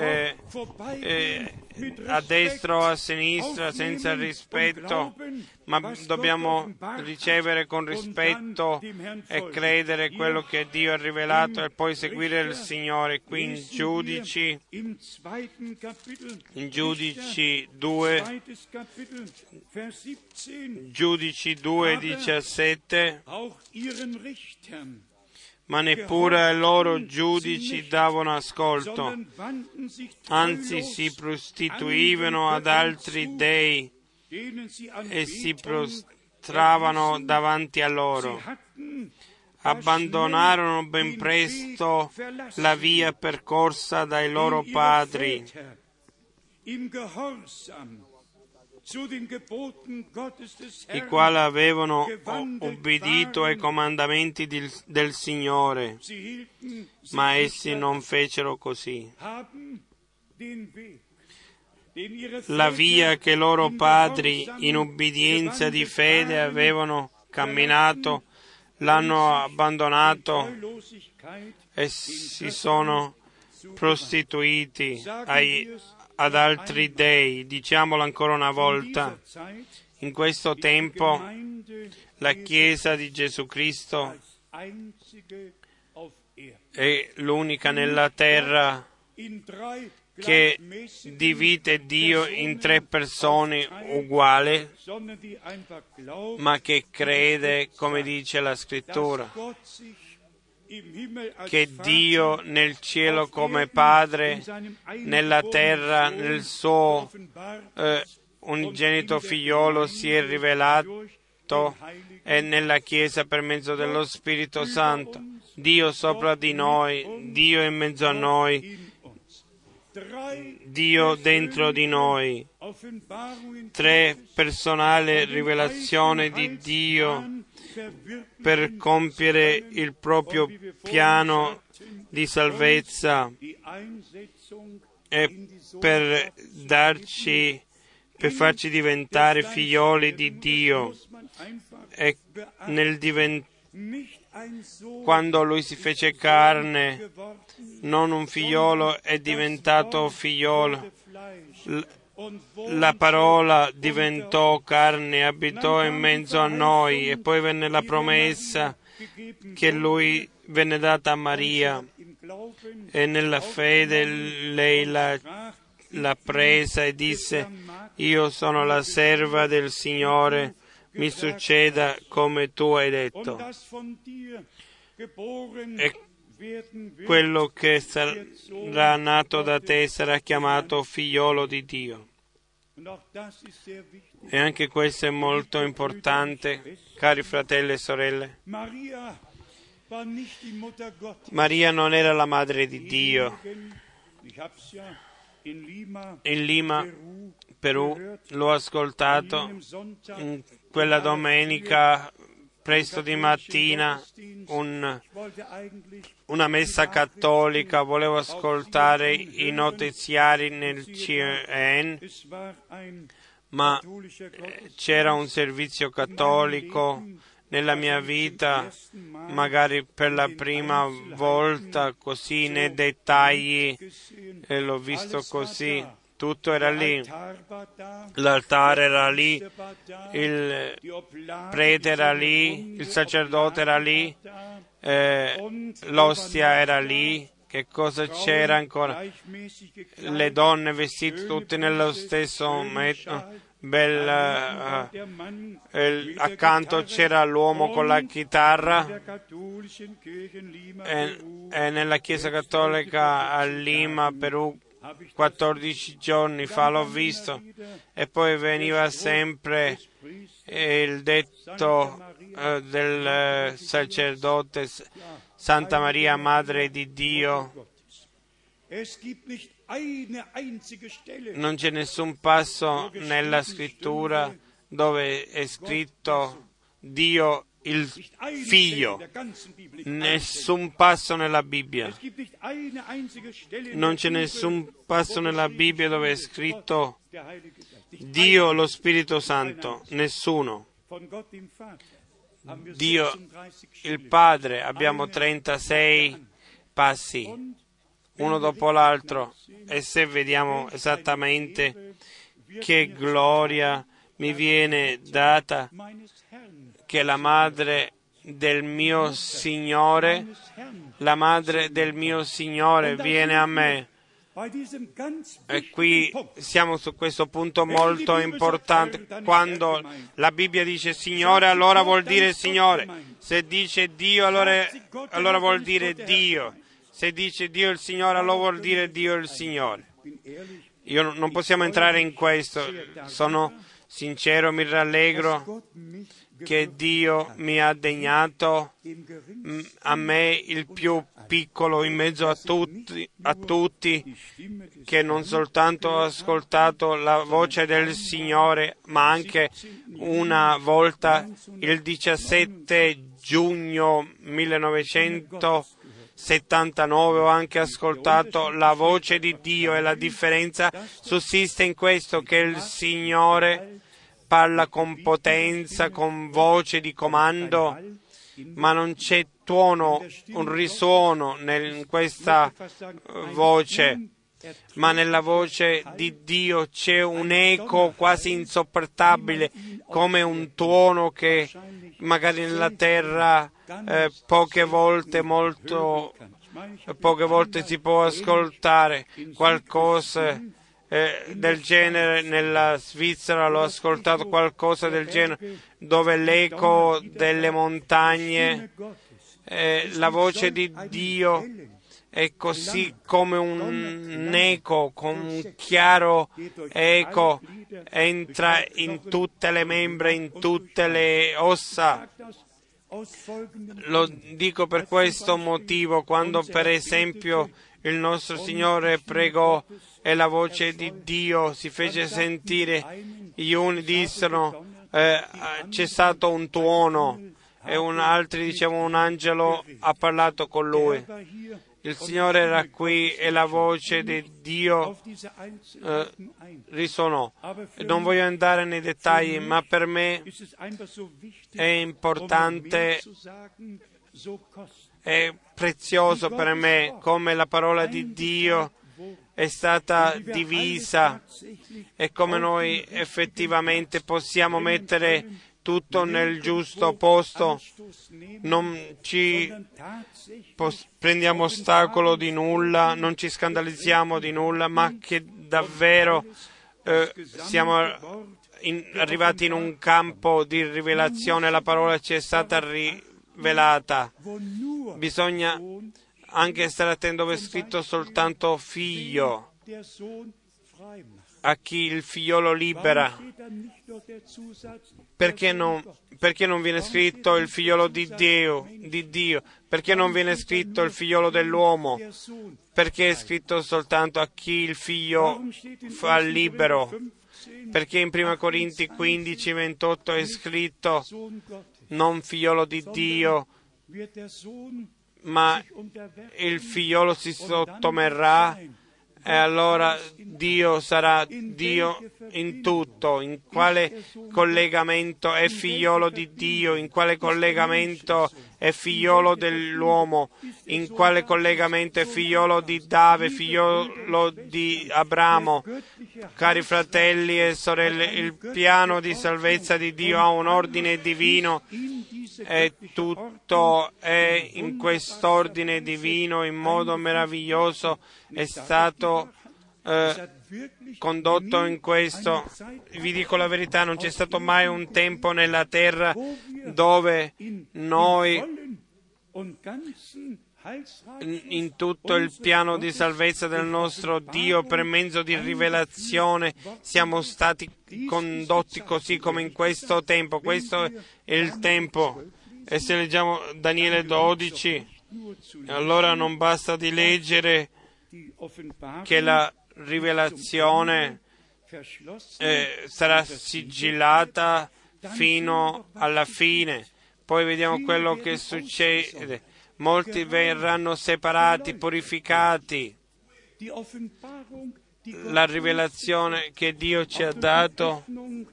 a destra o a sinistra senza rispetto, ma dobbiamo ricevere con rispetto e credere quello che Dio ha rivelato e poi seguire il Signore. Qui in Giudici 2, Giudici 2:17, ma neppure ai loro giudici davano ascolto, anzi si prostituivano ad altri dei e si prostravano davanti a loro. Abbandonarono ben presto la via percorsa dai loro padri, i quali avevano obbedito ai comandamenti del Signore, ma essi non fecero così. La via che i loro padri, in obbedienza di fede, avevano camminato, l'hanno abbandonato e si sono prostituiti ad altri dei. Diciamolo ancora una volta, in questo tempo la Chiesa di Gesù Cristo è l'unica nella terra che divide Dio in tre persone uguali, ma che crede, come dice la Scrittura, che Dio nel cielo come Padre, nella terra nel suo unigenito Figliolo si è rivelato e nella Chiesa per mezzo dello Spirito Santo. Dio sopra di noi, Dio in mezzo a noi, Dio dentro di noi. Tre personali rivelazioni di Dio per compiere il proprio piano di salvezza e per farci diventare figlioli di Dio. E quando Lui si fece carne, non un figliolo è diventato figliolo. La parola diventò carne e abitò in mezzo a noi, e poi venne la promessa che Lui venne data a Maria, e nella fede lei l'ha presa e disse: io sono la serva del Signore, mi succeda come tu hai detto. E quello che sarà nato da te sarà chiamato figliolo di Dio. E anche questo è molto importante, cari fratelli e sorelle. Maria non era la madre di Dio. In Lima, Perù, l'ho ascoltato in quella domenica presto di mattina, una messa cattolica. Volevo ascoltare i notiziari nel CN, ma c'era un servizio cattolico nella mia vita, magari per la prima volta, così nei dettagli, e l'ho visto così. Tutto era lì, l'altare era lì, il prete era lì, il sacerdote era lì, l'ostia era lì. Che cosa c'era ancora? Le donne vestite tutte nello stesso accanto c'era l'uomo con la chitarra, e nella Chiesa Cattolica a Lima, Perù, 14 giorni fa l'ho visto, e poi veniva sempre il detto del sacerdote: Santa Maria, Madre di Dio. Non c'è nessun passo nella Scrittura dove è scritto Dio il Figlio, nessun passo nella Bibbia. Non c'è nessun passo nella Bibbia dove è scritto Dio lo Spirito Santo, nessuno. Dio il Padre, abbiamo 36 passi uno dopo l'altro, e se vediamo esattamente che gloria mi viene data, che la madre del mio Signore, viene a me. E qui siamo su questo punto molto importante. Quando la Bibbia dice Signore, allora vuol dire Signore. Se dice Dio, allora vuol dire Dio. Se dice Dio il Signore, allora vuol dire Dio il Signore. Non possiamo entrare in questo. Sono sincero, mi rallegro che Dio mi ha degnato a me, il più piccolo in mezzo a tutti, che non soltanto ho ascoltato la voce del Signore, ma anche una volta il 17 giugno 1979 ho anche ascoltato la voce di Dio, e la differenza sussiste in questo, che il Signore parla con potenza, con voce di comando, ma non c'è tuono, un risuono in questa voce, ma nella voce di Dio c'è un eco quasi insopportabile, come un tuono che magari nella terra poche volte si può ascoltare. Qualcosa del genere nella Svizzera l'ho ascoltato, qualcosa del genere, dove l'eco delle montagne, la voce di Dio è così come un eco, con un chiaro eco, entra in tutte le membra, in tutte le ossa. Lo dico per questo motivo: quando per esempio il nostro Signore pregò e la voce di Dio si fece sentire, gli uni dissero c'è stato un tuono, e altri dicevano un angelo ha parlato con lui. Il Signore era qui e la voce di Dio risuonò. Non voglio andare nei dettagli, ma per me è importante, è prezioso per me come la parola di Dio è stata divisa e come noi effettivamente possiamo mettere tutto nel giusto posto. Non ci prendiamo ostacolo di nulla, non ci scandalizziamo di nulla, ma che davvero siamo arrivati in un campo di rivelazione. La parola ci è stata rivelata. Bisogna anche stare attento dove è scritto soltanto figlio, a chi il figliolo libera. Perché non viene scritto il figliolo di Dio? Perché non viene scritto il figliolo dell'uomo? Perché è scritto soltanto a chi il figlio fa libero? Perché in 1 Corinti 15, 28 è scritto non figliolo di Dio, ma il figliolo si sottometterà, e allora Dio sarà Dio in tutto. In quale collegamento è figliolo di Dio? In quale collegamento è figliolo dell'uomo? In quale collegamento è figliolo di Davide, figliolo di Abramo? Cari fratelli e sorelle, il piano di salvezza di Dio ha un ordine divino, e tutto è in quest'ordine divino in modo meraviglioso. È stato condotto in questo. Vi dico la verità, non c'è stato mai un tempo nella terra dove noi in tutto il piano di salvezza del nostro Dio per mezzo di rivelazione siamo stati condotti così come in questo tempo. Questo è il tempo. E se leggiamo Daniele 12, allora non basta di leggere che la rivelazione sarà sigillata fino alla fine. Poi vediamo quello che succede. Molti verranno separati, purificati. La rivelazione che Dio ci ha dato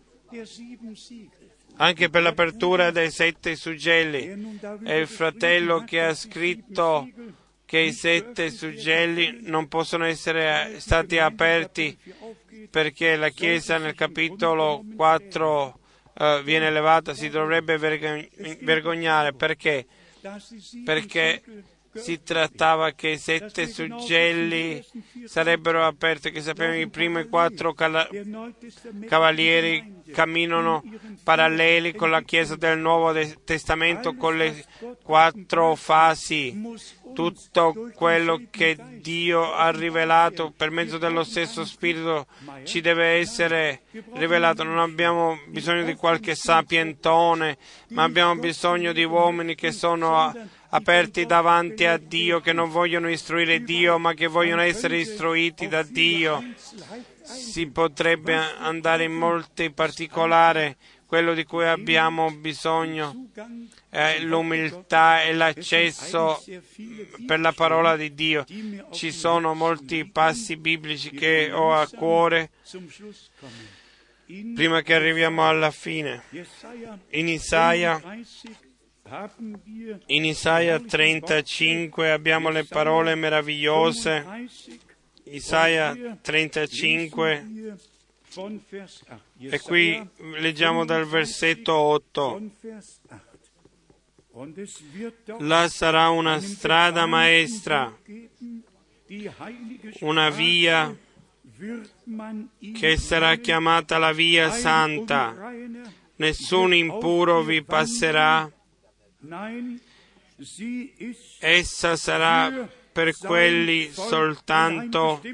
anche per l'apertura dei 7 suggelli. È il fratello che ha scritto che i 7 suggelli non possono essere stati aperti perché la Chiesa nel capitolo 4 viene elevata, si dovrebbe vergognare. Perché? Perché si trattava che i 7 suggelli sarebbero aperti, che sappiamo i primi 4 cavalieri camminano paralleli con la Chiesa del Nuovo Testamento, con le 4 fasi. Tutto quello che Dio ha rivelato per mezzo dello stesso Spirito ci deve essere rivelato. Non abbiamo bisogno di qualche sapientone, ma abbiamo bisogno di uomini che sono aperti davanti a Dio, che non vogliono istruire Dio, ma che vogliono essere istruiti da Dio. Si potrebbe andare in molti particolari. Quello di cui abbiamo bisogno è l'umiltà e l'accesso per la parola di Dio. Ci sono molti passi biblici che ho a cuore prima che arriviamo alla fine. In Isaia 35 abbiamo le parole meravigliose. Isaia 35, e qui leggiamo dal versetto 8. Là sarà una strada maestra, una via che sarà chiamata la via santa. Nessun impuro vi passerà. Essa sarà per quelli soltanto,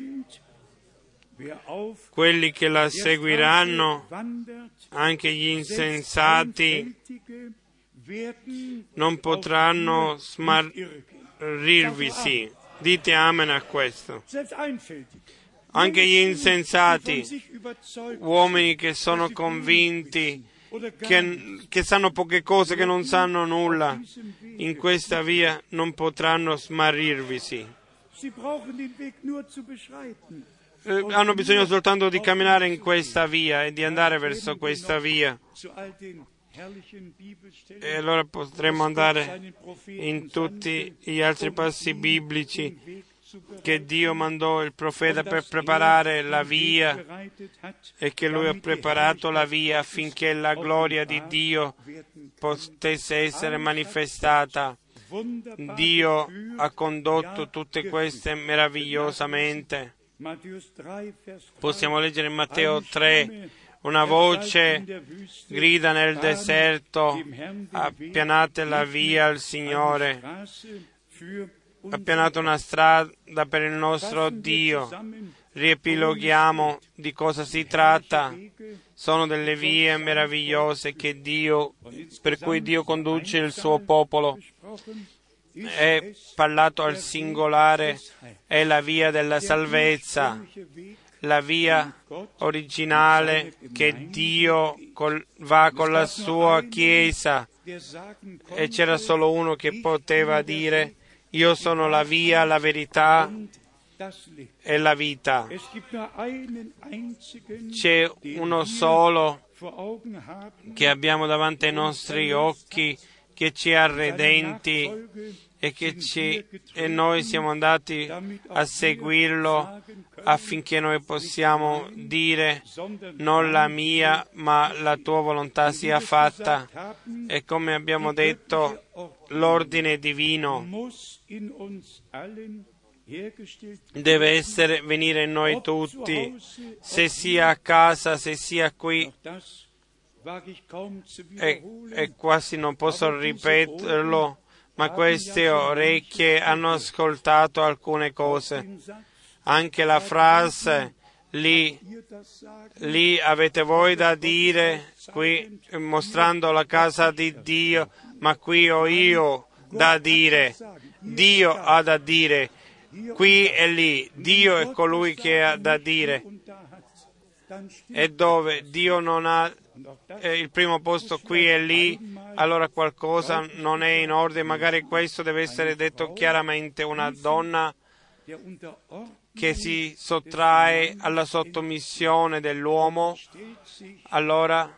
quelli che la seguiranno. Anche gli insensati non potranno smarrirvisi. Dite amen a questo. Anche gli insensati, uomini che sono convinti, che sanno poche cose, che non sanno nulla, in questa via non potranno smarrirvisi. Hanno bisogno soltanto di camminare in questa via e di andare verso questa via. E allora potremo andare in tutti gli altri passi biblici che Dio mandò il profeta per preparare la via, e che Lui ha preparato la via affinché la gloria di Dio potesse essere manifestata. Dio ha condotto tutte queste meravigliosamente. Possiamo leggere in Matteo 3, una voce grida nel deserto: appianate la via al Signore, appianate una strada per il nostro Dio. Riepiloghiamo di cosa si tratta. Sono delle vie meravigliose per cui Dio conduce il suo popolo. È parlato al singolare, è la via della salvezza, la via originale che Dio va con la sua Chiesa. E c'era solo uno che poteva dire: io sono la via, la verità e la vita. C'è uno solo che abbiamo davanti ai nostri occhi, che ci ha redenti e noi siamo andati a seguirlo affinché noi possiamo dire: non la mia, ma la tua volontà sia fatta. E come abbiamo detto, l'ordine divino deve venire in noi tutti, se sia a casa, se sia qui. E quasi non posso ripeterlo, ma queste orecchie hanno ascoltato alcune cose. Anche la frase lì avete voi da dire, qui mostrando la casa di Dio, ma qui ho io da dire. Dio ha da dire, qui e lì. Dio è colui che ha da dire. E dove Dio non ha il primo posto, qui e lì, allora qualcosa non è in ordine. Magari questo deve essere detto chiaramente. Una donna che si sottrae alla sottomissione dell'uomo, allora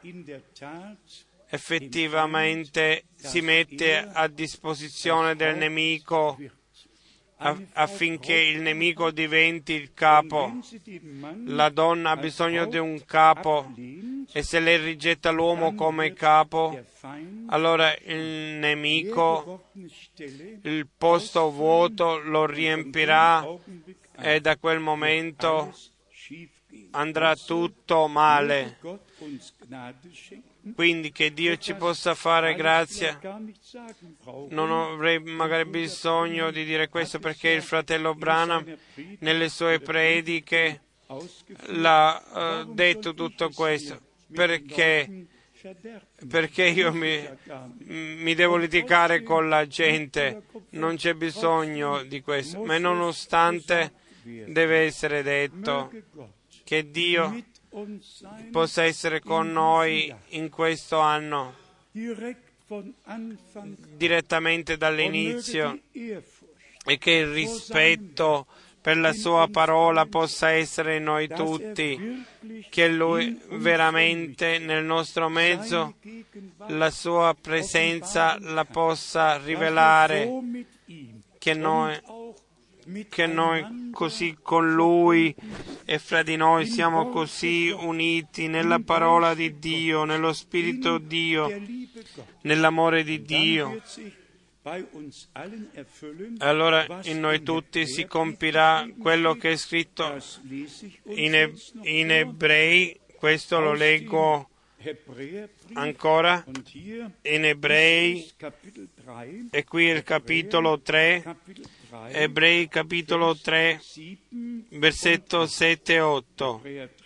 effettivamente si mette a disposizione del nemico affinché il nemico diventi il capo. La donna ha bisogno di un capo, e se lei rigetta l'uomo come capo, allora il nemico il posto vuoto lo riempirà, e da quel momento andrà tutto male. Quindi che Dio ci possa fare grazia. Non avrei magari bisogno di dire questo, perché il fratello Branham nelle sue prediche l'ha detto tutto questo. Perché io mi devo litigare con la gente? Non c'è bisogno di questo, ma nonostante deve essere detto che Dio possa essere con noi in questo anno, direttamente dall'inizio, e che il rispetto per la sua parola possa essere in noi tutti, che Lui veramente nel nostro mezzo la sua presenza la possa rivelare, che noi così con Lui e fra di noi siamo così uniti nella parola di Dio, nello Spirito Dio, nell'amore di Dio. Allora in noi tutti si compirà quello che è scritto in Ebrei. Questo lo leggo ancora in Ebrei, e qui il capitolo 3, Ebrei capitolo 3, versetto 7 e 8.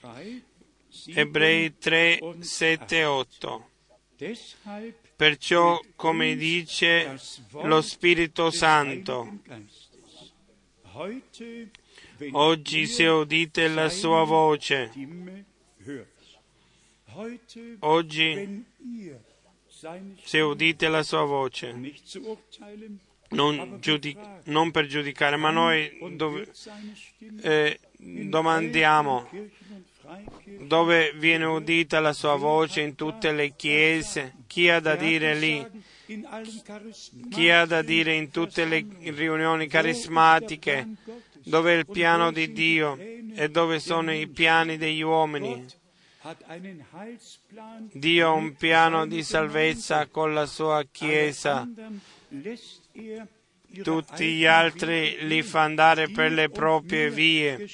Ebrei 3, 7 e 8. Perciò, come dice lo Spirito Santo, oggi se udite la sua voce, oggi se udite la sua voce, non per giudicare, ma noi domandiamo dove viene udita la sua voce in tutte le chiese. Chi ha da dire lì? Chi ha da dire in tutte le riunioni carismatiche? Dove è il piano di Dio e dove sono i piani degli uomini? Dio ha un piano di salvezza con la sua Chiesa. Tutti gli altri li fa andare per le proprie vie,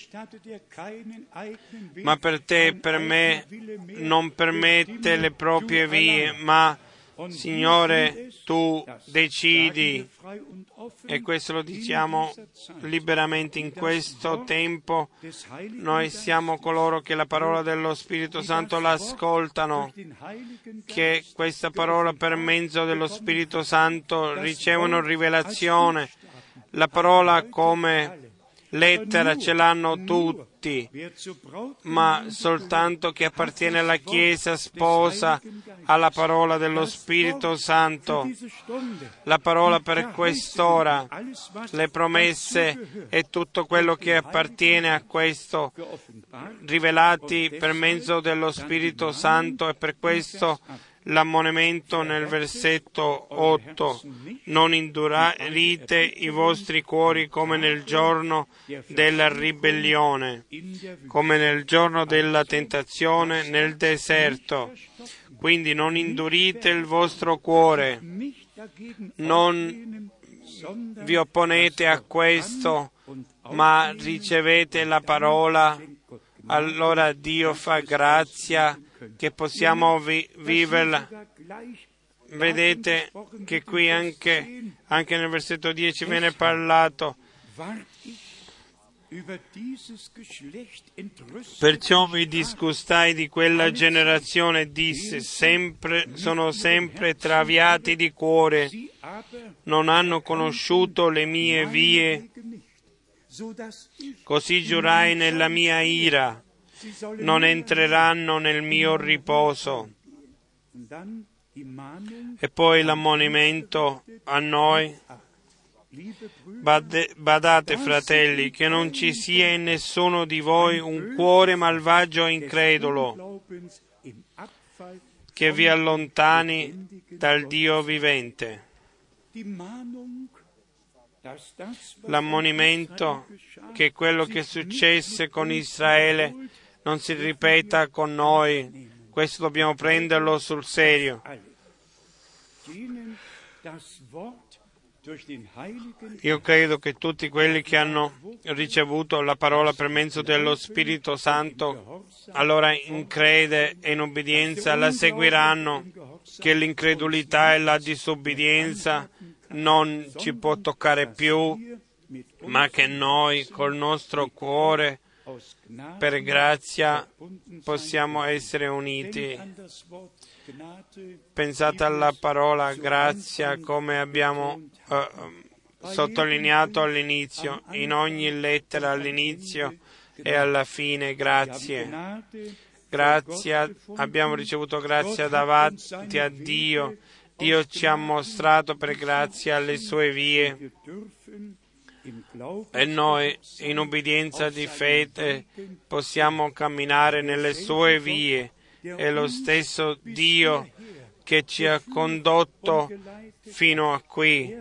ma per te e per me non permette le proprie vie, ma Signore, tu decidi, e questo lo diciamo liberamente in questo tempo. Noi siamo coloro che la parola dello Spirito Santo l'ascoltano, che questa parola per mezzo dello Spirito Santo ricevono rivelazione. La parola come lettera ce l'hanno tutti, ma soltanto chi appartiene alla Chiesa sposa alla parola dello Spirito Santo. La parola per quest'ora, le promesse e tutto quello che appartiene a questo, rivelati per mezzo dello Spirito Santo, e per questo l'ammonimento nel versetto 8: non indurite i vostri cuori come nel giorno della ribellione, come nel giorno della tentazione nel deserto. Quindi non indurite il vostro cuore, non vi opponete a questo, ma ricevete la parola. Allora Dio fa grazia che possiamo viverla. Vedete che qui anche nel versetto 10 viene parlato: perciò mi disgustai di quella generazione e disse, sono sempre traviati di cuore, non hanno conosciuto le mie vie. Così giurai nella mia ira, non entreranno nel mio riposo. E poi l'ammonimento a noi: badate, fratelli, che non ci sia in nessuno di voi un cuore malvagio e incredulo, che vi allontani dal Dio vivente. l'ammonimento che quello che successe con Israele non si ripeta con noi. Questo dobbiamo prenderlo sul serio. Io credo che tutti quelli che hanno ricevuto la parola per mezzo dello Spirito Santo, allora in crede e in obbedienza la seguiranno, che l'incredulità e la disobbedienza non ci può toccare più, ma che noi col nostro cuore per grazia possiamo essere uniti. Pensate alla parola grazia, come abbiamo sottolineato all'inizio, in ogni lettera all'inizio e alla fine, grazie. Grazia, abbiamo ricevuto grazia davanti a Dio. Dio ci ha mostrato per grazia le sue vie e noi, in obbedienza di fede, possiamo camminare nelle sue vie. È lo stesso Dio che ci ha condotto fino a qui.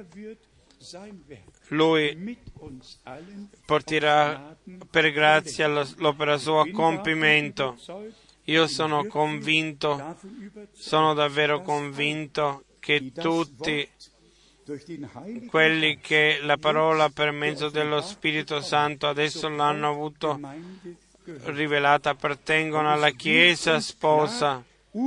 Lui porterà per grazia l'opera sua a compimento. Io sono convinto, sono davvero convinto che tutti quelli che la parola per mezzo dello Spirito Santo adesso l'hanno avuto rivelata appartengono alla Chiesa sposa,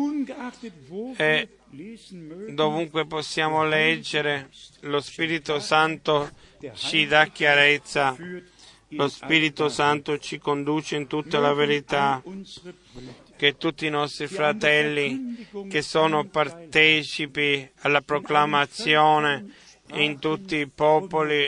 e dovunque possiamo leggere lo Spirito Santo ci dà chiarezza, lo Spirito Santo ci conduce in tutta la verità, che tutti i nostri fratelli che sono partecipi alla proclamazione in tutti i popoli,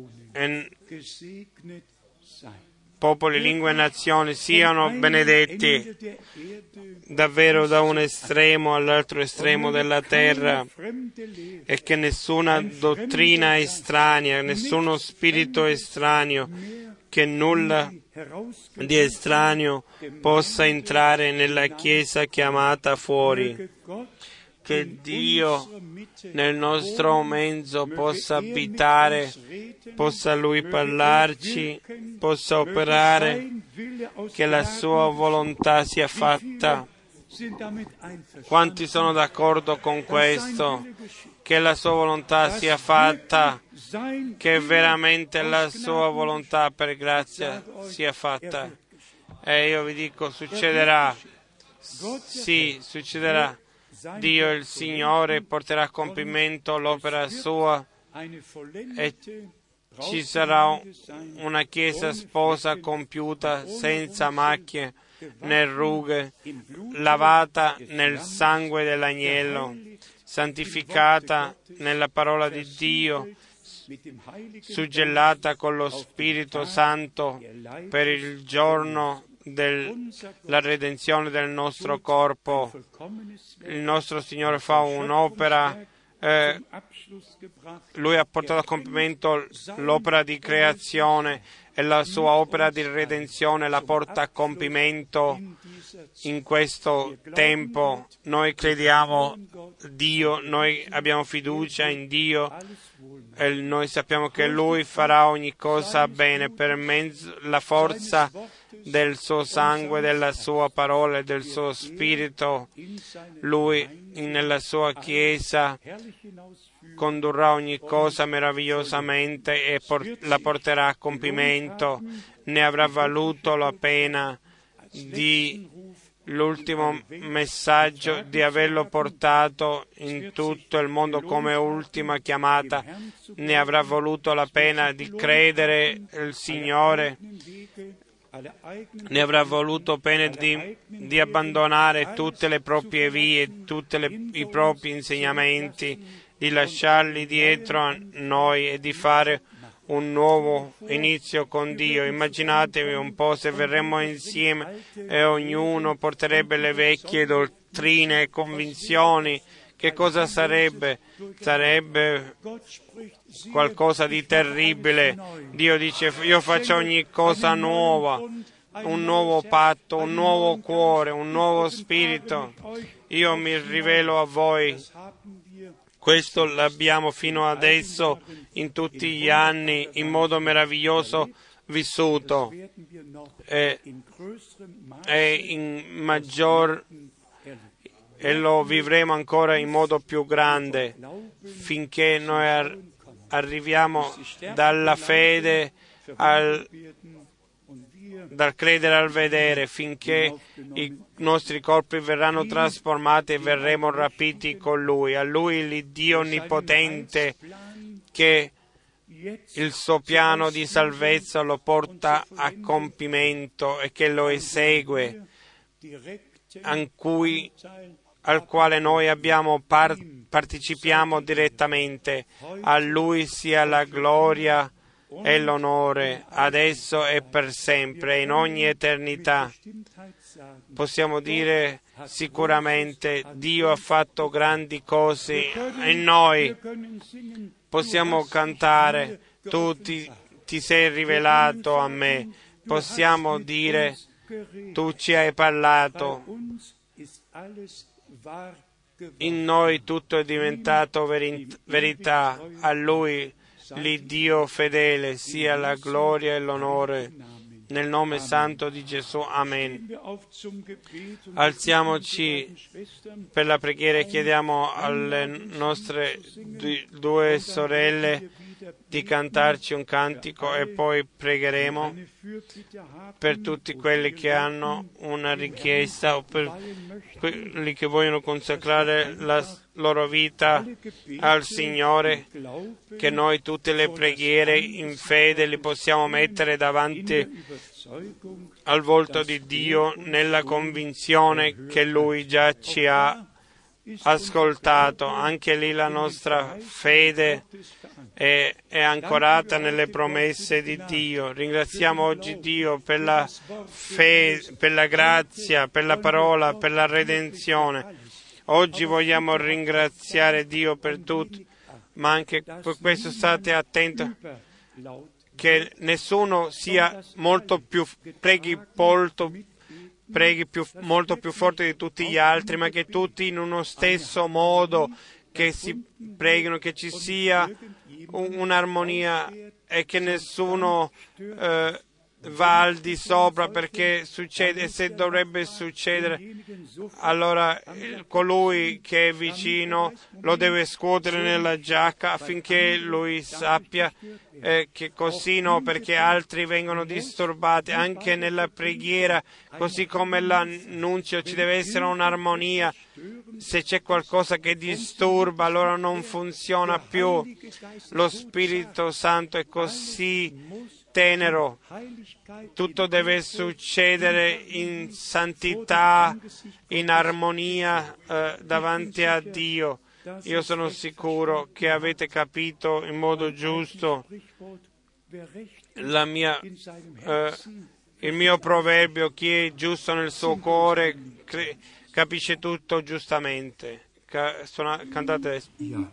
lingue e nazioni siano benedetti davvero da un estremo all'altro estremo della terra, e che nessuna dottrina estranea, nessuno spirito estraneo, che nulla di estraneo possa entrare nella Chiesa chiamata fuori. Che Dio nel nostro mezzo possa abitare, possa Lui parlarci, possa operare, che la Sua volontà sia fatta. Quanti sono d'accordo con questo? Che la Sua volontà sia fatta, che veramente la Sua volontà per grazia sia fatta. E io vi dico, succederà. Sì, succederà. Dio il Signore porterà a compimento l'opera sua e ci sarà una Chiesa sposa compiuta, senza macchie né rughe, lavata nel sangue dell'agnello, santificata nella parola di Dio, suggellata con lo Spirito Santo per il giorno della redenzione del nostro corpo. Il nostro Signore fa un'opera, Lui ha portato a compimento l'opera di creazione e la sua opera di redenzione la porta a compimento in questo tempo. Noi crediamo Dio, noi abbiamo fiducia in Dio e noi sappiamo che Lui farà ogni cosa bene per mezzo la forza del suo sangue, della sua parola e del suo spirito. Lui nella sua Chiesa condurrà ogni cosa meravigliosamente e la porterà a compimento. Ne avrà valuto la pena di l'ultimo messaggio, di averlo portato in tutto il mondo come ultima chiamata. Ne avrà voluto la pena di credere il Signore. Ne avrà voluto pena di abbandonare tutte le proprie vie, tutti i propri insegnamenti, di lasciarli dietro a noi e di fare un nuovo inizio con Dio. Immaginatevi un po' se verremmo insieme e ognuno porterebbe le vecchie dottrine e convinzioni. Che cosa sarebbe? Sarebbe qualcosa di terribile. Dio dice: io faccio ogni cosa nuova, un nuovo patto, un nuovo cuore, un nuovo spirito. Io mi rivelo a voi. Questo l'abbiamo fino adesso in tutti gli anni in modo meraviglioso vissuto e in maggior e lo vivremo ancora in modo più grande finché noi arriviamo dalla fede dal credere al vedere, finché i nostri corpi verranno trasformati e verremo rapiti con Lui. A Lui l'Iddio Onnipotente che il suo piano di salvezza lo porta a compimento e che lo esegue, al quale noi partecipiamo direttamente. A Lui sia la gloria e l'onore, adesso e per sempre, in ogni eternità. Possiamo dire sicuramente, Dio ha fatto grandi cose in noi. Possiamo cantare, tu ti sei rivelato a me. Possiamo dire, tu ci hai parlato. In noi tutto è diventato verità. A Lui, l'Iddio fedele, sia la gloria e l'onore. Nel nome santo di Gesù. Amen. Alziamoci per la preghiera e chiediamo alle nostre due sorelle di cantarci un cantico e poi pregheremo per tutti quelli che hanno una richiesta o per quelli che vogliono consacrare la loro vita al Signore, che noi tutte le preghiere in fede li possiamo mettere davanti al volto di Dio nella convinzione che Lui già ci ha ascoltato. Anche lì la nostra fede è ancorata nelle promesse di Dio. Ringraziamo oggi Dio per la fede, per la grazia, per la parola, per la redenzione. Oggi vogliamo ringraziare Dio per tutto, ma anche per questo state attenti che nessuno sia molto più molto più forte di tutti gli altri, ma che tutti in uno stesso modo che si preghino, che ci sia un'armonia e che nessuno va al di sopra, perché succede, se dovrebbe succedere, allora colui che è vicino lo deve scuotere nella giacca affinché lui sappia che così no, perché altri vengono disturbati. Anche nella preghiera, così come l'annunzio, ci deve essere un'armonia. Se c'è qualcosa che disturba, allora non funziona più. Lo Spirito Santo è così tenero, tutto deve succedere in santità, in armonia davanti a Dio. Io sono sicuro che avete capito in modo giusto il mio proverbio: chi è giusto nel suo cuore capisce tutto giustamente. Cantate adesso.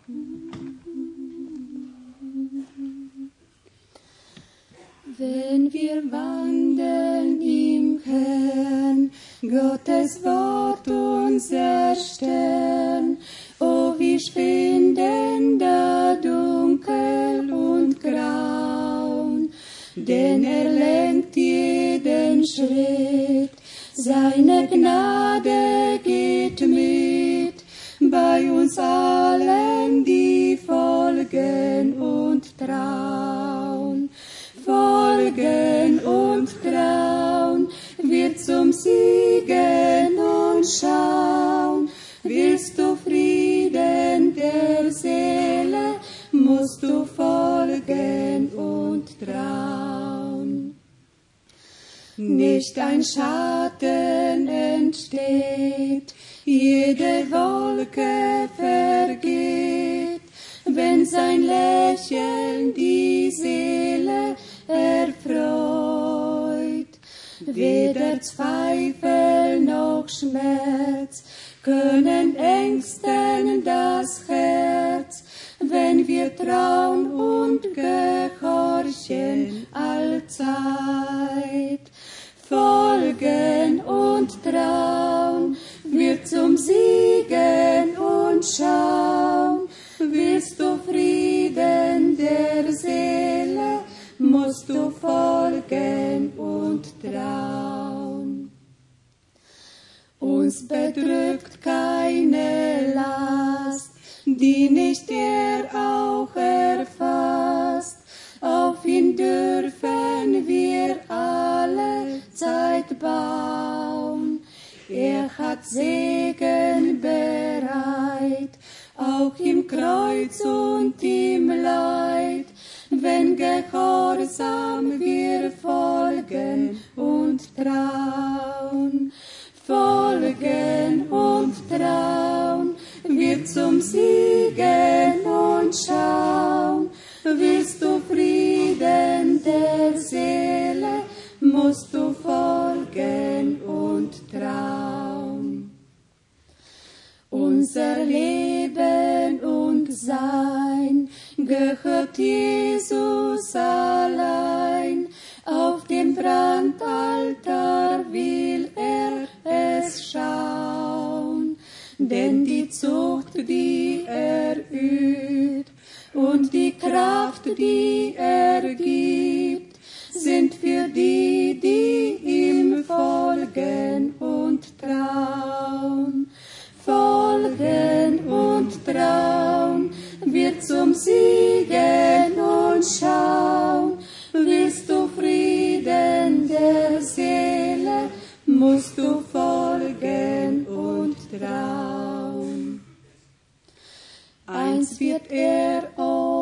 Wenn wir wandeln im Herrn, Gottes Wort unser Stern, o wie schwindend da dunkel und graun, denn lenkt jeden Schritt, seine Gnade geht mit, bei uns allen, die folgen und trauen. Folgen und trauen, wird zum Siegen und schauen. Willst du Frieden der Seele, musst du folgen und trauen. Nicht ein Schatten entsteht, jede Wolke vergeht, wenn sein Lächeln die Seele erfreut. Weder Zweifel noch Schmerz können ängsten das Herz, wenn wir trauen und gehorchen allzeit. Folgen und trauen, wird zum Siegen und schauen. bedrückt keine Last, die nicht er auch erfasst. Auf ihn dürfen wir alle Zeit bauen. Er hat Segen bereit, auch im Kreuz und im Leid, wenn gehorsam wir folgen und trauen. Folgen und trauen, wir zum Siegen und schauen. Willst du Frieden der Seele, musst du folgen und trauen. Unser Leben und Sein gehört Jesus allein. Auf dem Brandaltar will er es schauen. Denn die Zucht, die er übt, und die Kraft, die er gibt, sind für die, die ihm folgen und trauen. Folgen und trauen, wir zum Siegen und schauen. Willst du Frieden der Seele, musst du folgen und trauen. Einst wird er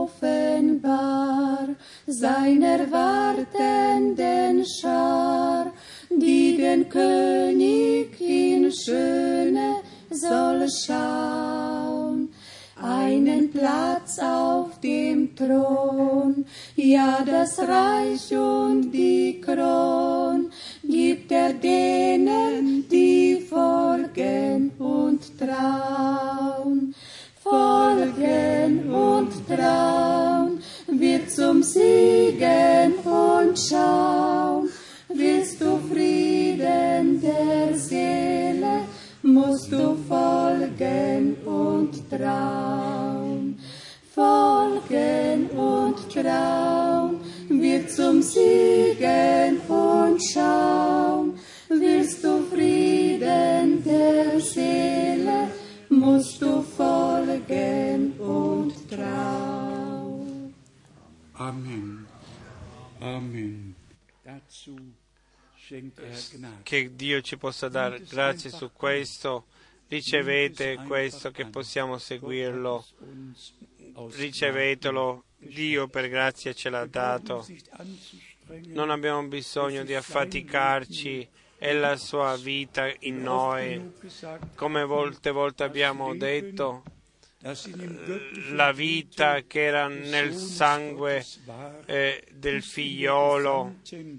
offenbar seiner wartenden Schar, die den König in Schöne soll schauen. Einen Platz auf dem Thron, ja das Reich und die Kron, gibt er denen, die folgen und trauen. Folgen und trauen, wir zum Siegen und schauen. Willst du Frieden der Seele, musst du folgen und trauen. Folgen und trauen, wir zum Siegen und schauen. Willst du Frieden der Seele, musst du folgen und trauen.
Amen. Amen. Dazu schenkt er Gnade.
Che Dio ci possa dare grazie su questo. Ricevete questo, che possiamo seguirlo. Ricevetelo. Dio per grazia ce l'ha dato. Non abbiamo bisogno di affaticarci. È la sua vita in noi. Come molte volte abbiamo detto, la vita che era nel sangue del figliolo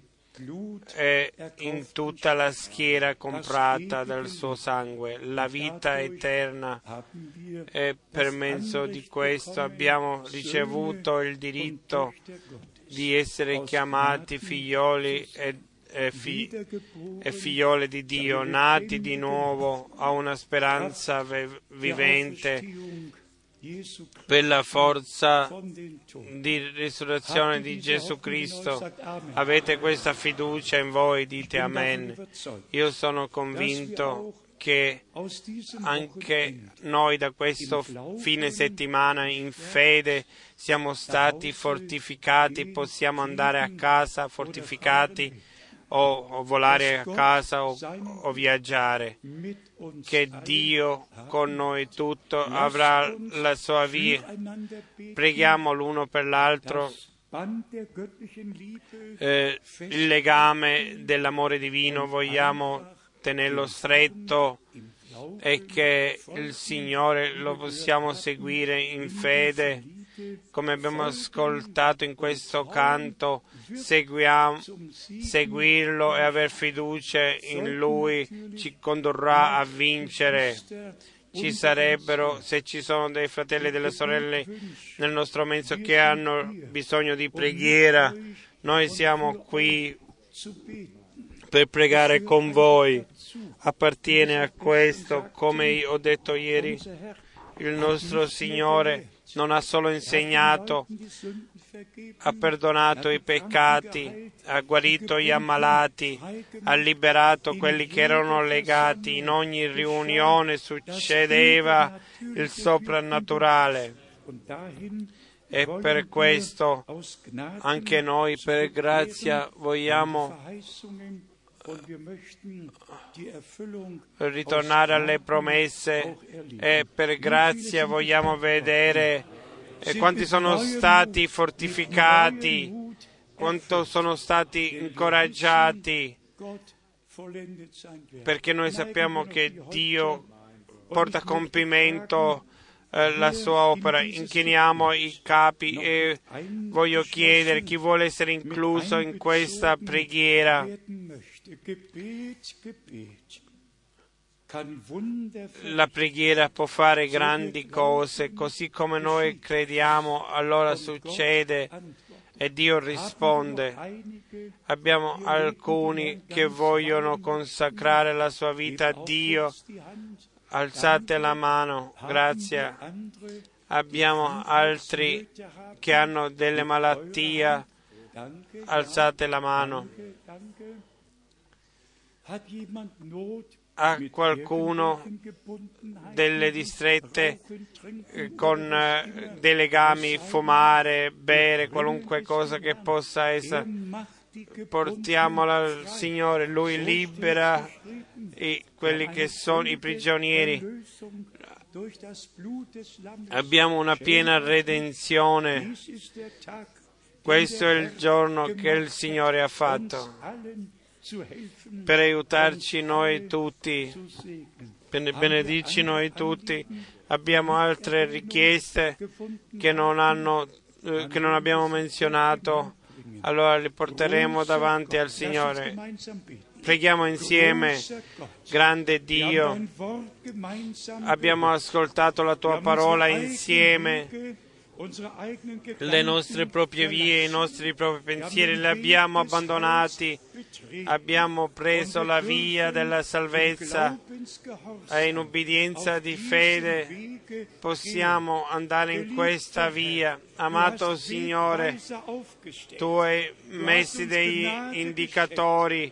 è in tutta la schiera comprata dal suo sangue. La vita eterna, e per mezzo di questo abbiamo ricevuto il diritto di essere chiamati figlioli e figliole di Dio, nati di nuovo a una speranza vivente per la forza di risurrezione di Gesù Cristo. Avete questa fiducia in voi, dite Amen. Io sono convinto che anche noi da questo fine settimana in fede siamo stati fortificati, possiamo andare a casa fortificati o volare a casa o viaggiare. Che Dio con noi tutto avrà la sua via. Preghiamo l'uno per l'altro. Il legame dell'amore divino vogliamo tenerlo stretto e che il Signore lo possiamo seguire in fede. Come abbiamo ascoltato in questo canto, seguirlo e aver fiducia in Lui ci condurrà a vincere. Ci sarebbero, se ci sono dei fratelli e delle sorelle nel nostro mezzo che hanno bisogno di preghiera, noi siamo qui per pregare con voi. appartiene a questo. Come ho detto ieri, il nostro Signore non ha solo insegnato, ha perdonato i peccati, ha guarito gli ammalati, ha liberato quelli che erano legati. In ogni riunione succedeva il soprannaturale. E per questo anche noi, per grazia, vogliamo ritornare alle promesse e per grazia vogliamo vedere quanti sono stati fortificati, quanto sono stati incoraggiati, perché noi sappiamo che Dio porta a compimento la sua opera. Inchiniamo i capi e voglio chiedere chi vuole essere incluso in questa preghiera. La preghiera può fare grandi cose, così come noi crediamo, allora succede e Dio risponde. Abbiamo alcuni che vogliono consacrare la sua vita a Dio. Alzate la mano, grazie. Abbiamo altri che hanno delle malattie. Alzate la mano. Ha qualcuno delle distrette con dei legami, fumare, bere, qualunque cosa che possa essere? Portiamola al Signore, Lui libera quelli che sono i prigionieri. Abbiamo una piena redenzione. Questo è il giorno che il Signore ha fatto per aiutarci noi tutti, benedici noi tutti. Abbiamo altre richieste che non abbiamo menzionato, allora le porteremo davanti al Signore. Preghiamo insieme. Grande Dio, abbiamo ascoltato la Tua parola insieme. Le nostre proprie vie, i nostri propri pensieri li abbiamo abbandonati, abbiamo preso la via della salvezza e in ubbidienza di fede possiamo andare in questa via. Amato Signore, Tu hai messo degli indicatori,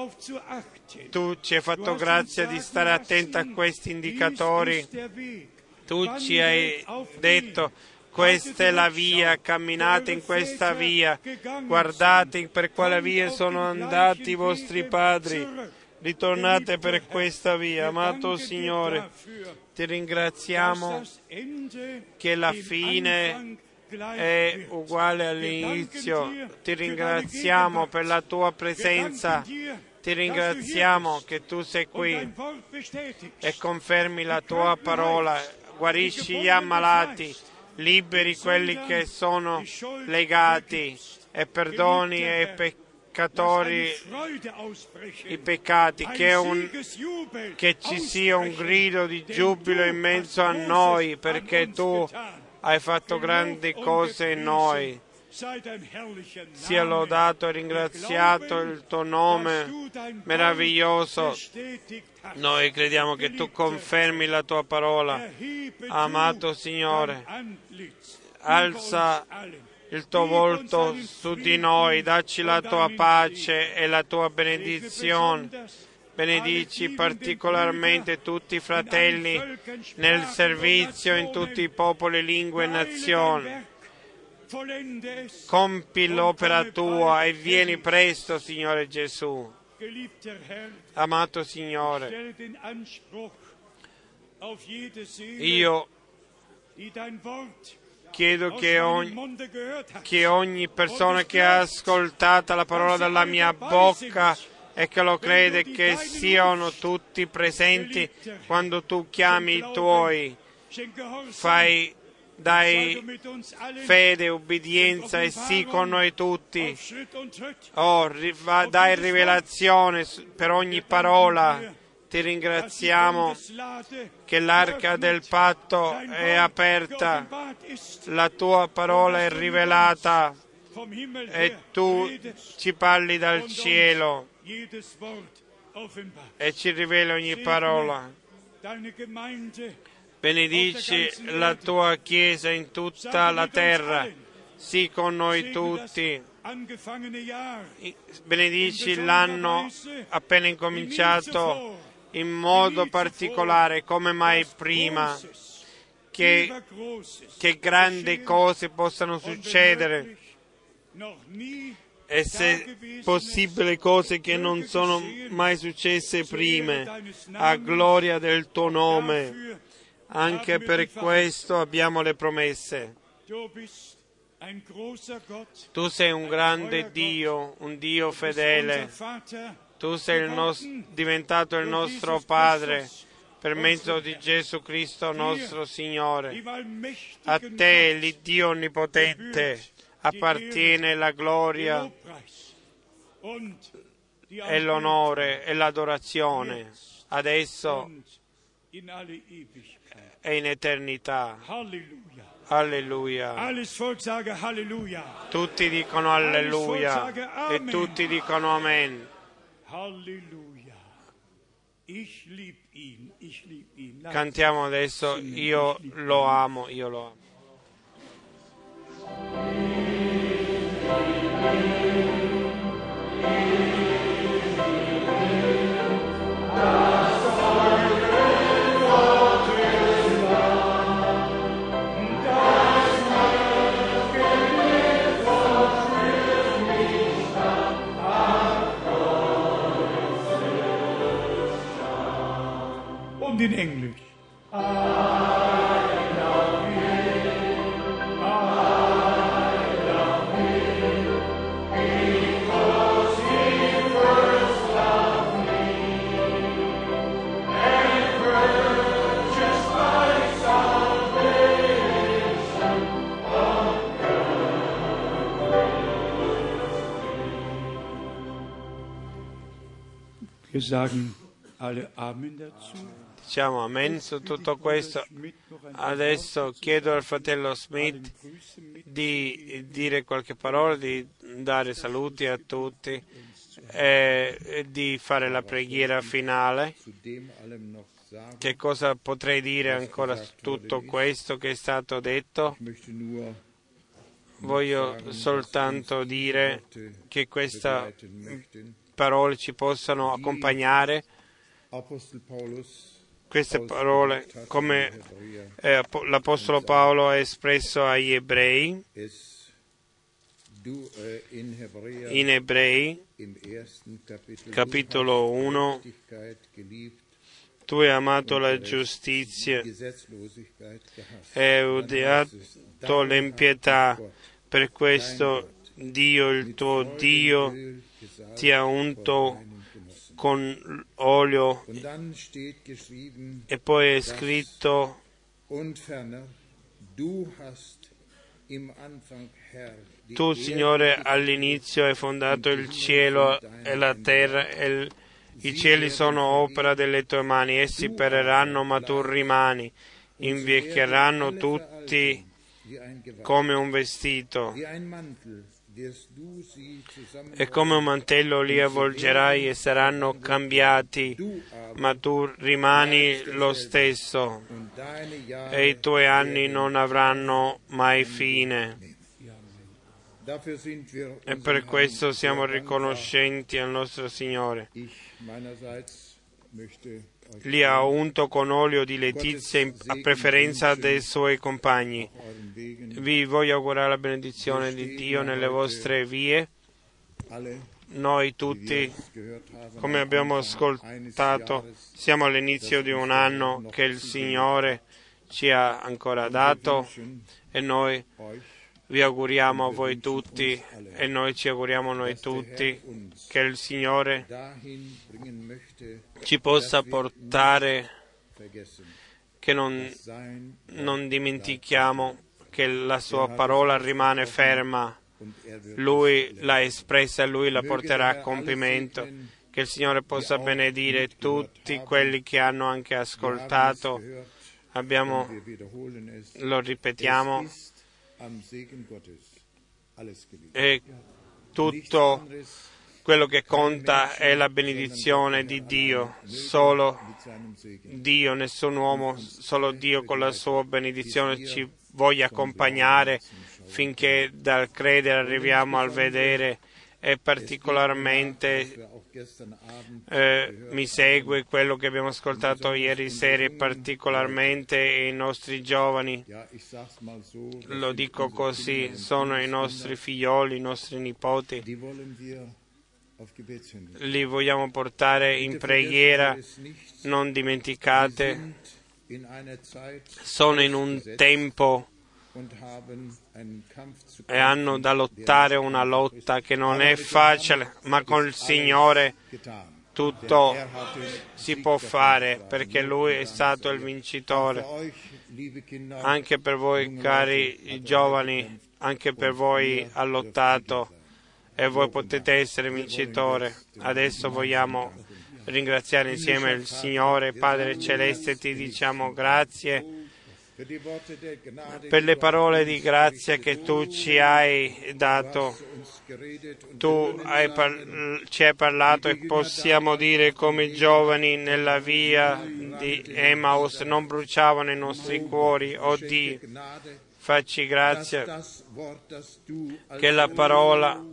Tu ci hai fatto grazia di stare attenti a questi indicatori, Tu ci hai detto: questa è la via, camminate in questa via, guardate per quale via sono andati i vostri padri, ritornate per questa via. Amato Signore, ti ringraziamo che la fine è uguale all'inizio, ti ringraziamo per la Tua presenza, ti ringraziamo che Tu sei qui e confermi la Tua parola, guarisci gli ammalati, liberi quelli che sono legati e perdoni ai peccatori i peccati, che ci sia un grido di giubilo in mezzo a noi, perché Tu hai fatto grandi cose in noi. Sia lodato e ringraziato il Tuo nome meraviglioso. Noi crediamo che Tu confermi la Tua parola. Amato Signore, alza il Tuo volto su di noi, dacci la Tua pace e la Tua benedizione. Benedici particolarmente tutti i fratelli nel servizio in tutti i popoli, lingue e nazioni. Compi l'opera Tua e vieni presto, Signore Gesù. Amato Signore, io chiedo che ogni persona che ha ascoltato la parola dalla mia bocca e che lo crede, che siano tutti presenti quando Tu chiami i Tuoi. Dai fede, ubbidienza e sì con noi tutti. Dai rivelazione per ogni parola. Ti ringraziamo che l'arca del patto è aperta, la Tua parola è rivelata e Tu ci parli dal cielo. e ci rivela ogni parola. Benedici la tua Chiesa in tutta la terra, sii con noi tutti. Benedici l'anno appena incominciato in modo particolare, come mai prima, che grandi cose possano succedere, e se possibile cose che non sono mai successe prima, a gloria del tuo nome. Anche per questo abbiamo le promesse. Tu sei un grande Dio, un Dio fedele. Tu sei diventato il nostro Padre per mezzo di Gesù Cristo nostro Signore. A te, l'Iddio Onnipotente, appartiene la gloria e l'onore e l'adorazione, adesso e in eternità. Alleluia. Tutti dicono alleluia e tutti dicono amen. Cantiamo adesso, io lo amo, io lo amo.
Und in Englisch. Wir sagen alle Amen dazu.
Diciamo amen su tutto questo. Adesso chiedo al fratello Smith di dire qualche parola, di dare saluti a tutti e di fare la preghiera finale. Che cosa potrei dire ancora su tutto questo che è stato detto? Voglio soltanto dire che queste parole ci possano accompagnare. Queste parole, come l'Apostolo Paolo ha espresso agli Ebrei, in Ebrei, capitolo 1, tu hai amato la giustizia e hai odiato l'impietà, per questo Dio, il tuo Dio, ti ha unto con olio, e poi è scritto: tu, Signore, all'inizio hai fondato il cielo e la terra, e i cieli sono opera delle tue mani. Essi pereranno, ma tu rimani, invecchieranno tutti come un vestito, e come un mantello li avvolgerai e saranno cambiati, ma tu rimani lo stesso, e i tuoi anni non avranno mai fine. E per questo siamo riconoscenti al nostro Signore. Li ha unto con olio di letizia a preferenza dei suoi compagni. Vi voglio augurare la benedizione di Dio nelle vostre vie. Noi tutti, come abbiamo ascoltato, siamo all'inizio di un anno che il Signore ci ha ancora dato, e noi vi auguriamo a voi tutti, e noi ci auguriamo a noi tutti, che il Signore ci possa portare, che non dimentichiamo che la sua parola rimane ferma. Lui l'ha espressa e Lui la porterà a compimento. Che il Signore possa benedire tutti quelli che hanno anche ascoltato. Lo ripetiamo, è tutto Quello che conta è la benedizione di Dio, solo Dio, nessun uomo, solo Dio con la sua benedizione ci voglia accompagnare finché dal credere arriviamo al vedere. E particolarmente mi segue quello che abbiamo ascoltato ieri sera, e particolarmente i nostri giovani, lo dico così, sono i nostri figlioli, i nostri nipoti, li vogliamo portare in preghiera, non dimenticate, sono in un tempo e hanno da lottare una lotta che non è facile, ma con il Signore tutto si può fare, perché Lui è stato il vincitore. Anche per voi, cari giovani, anche per voi ha lottato e voi potete essere vincitore. Adesso vogliamo ringraziare insieme il Signore. Padre Celeste, ti diciamo grazie per le parole di grazia che tu ci hai dato. Tu ci hai parlato e possiamo dire come i giovani nella via di Emmaus non bruciavano i nostri cuori. Oh Dio, facci grazia che la parola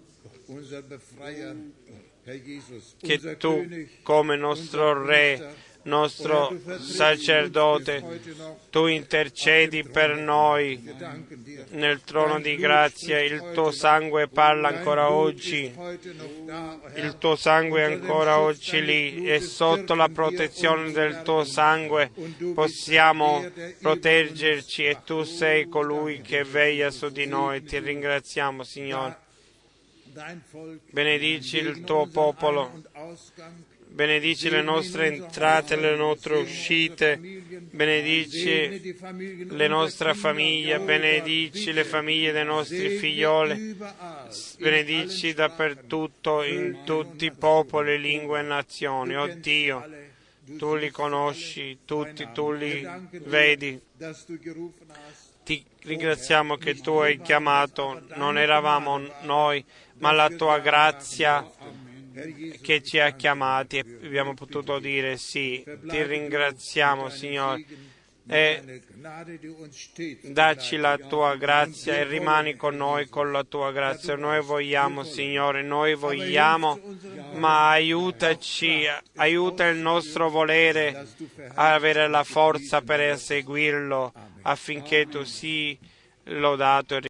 che tu come nostro Re, nostro sacerdote, tu intercedi per noi nel trono di grazia. Il tuo sangue parla ancora oggi, il tuo sangue è ancora oggi lì, e sotto la protezione del tuo sangue possiamo proteggerci, e tu sei colui che veglia su di noi. Ti ringraziamo, Signore. Benedici il tuo popolo, benedici le nostre entrate, le nostre uscite, benedici le nostre famiglie, benedici le famiglie dei nostri figlioli, benedici dappertutto, in tutti i popoli, lingue e nazioni. Oh Dio, tu li conosci tutti, tu li vedi. Ti ringraziamo che tu hai chiamato, non eravamo noi, ma la tua grazia che ci ha chiamati, e abbiamo potuto dire sì. Ti ringraziamo, Signore, e dacci la tua grazia e rimani con noi con la tua grazia. Noi vogliamo, Signore, noi vogliamo, ma aiutaci, aiuta il nostro volere a avere la forza per eseguirlo, affinché tu sii lodato e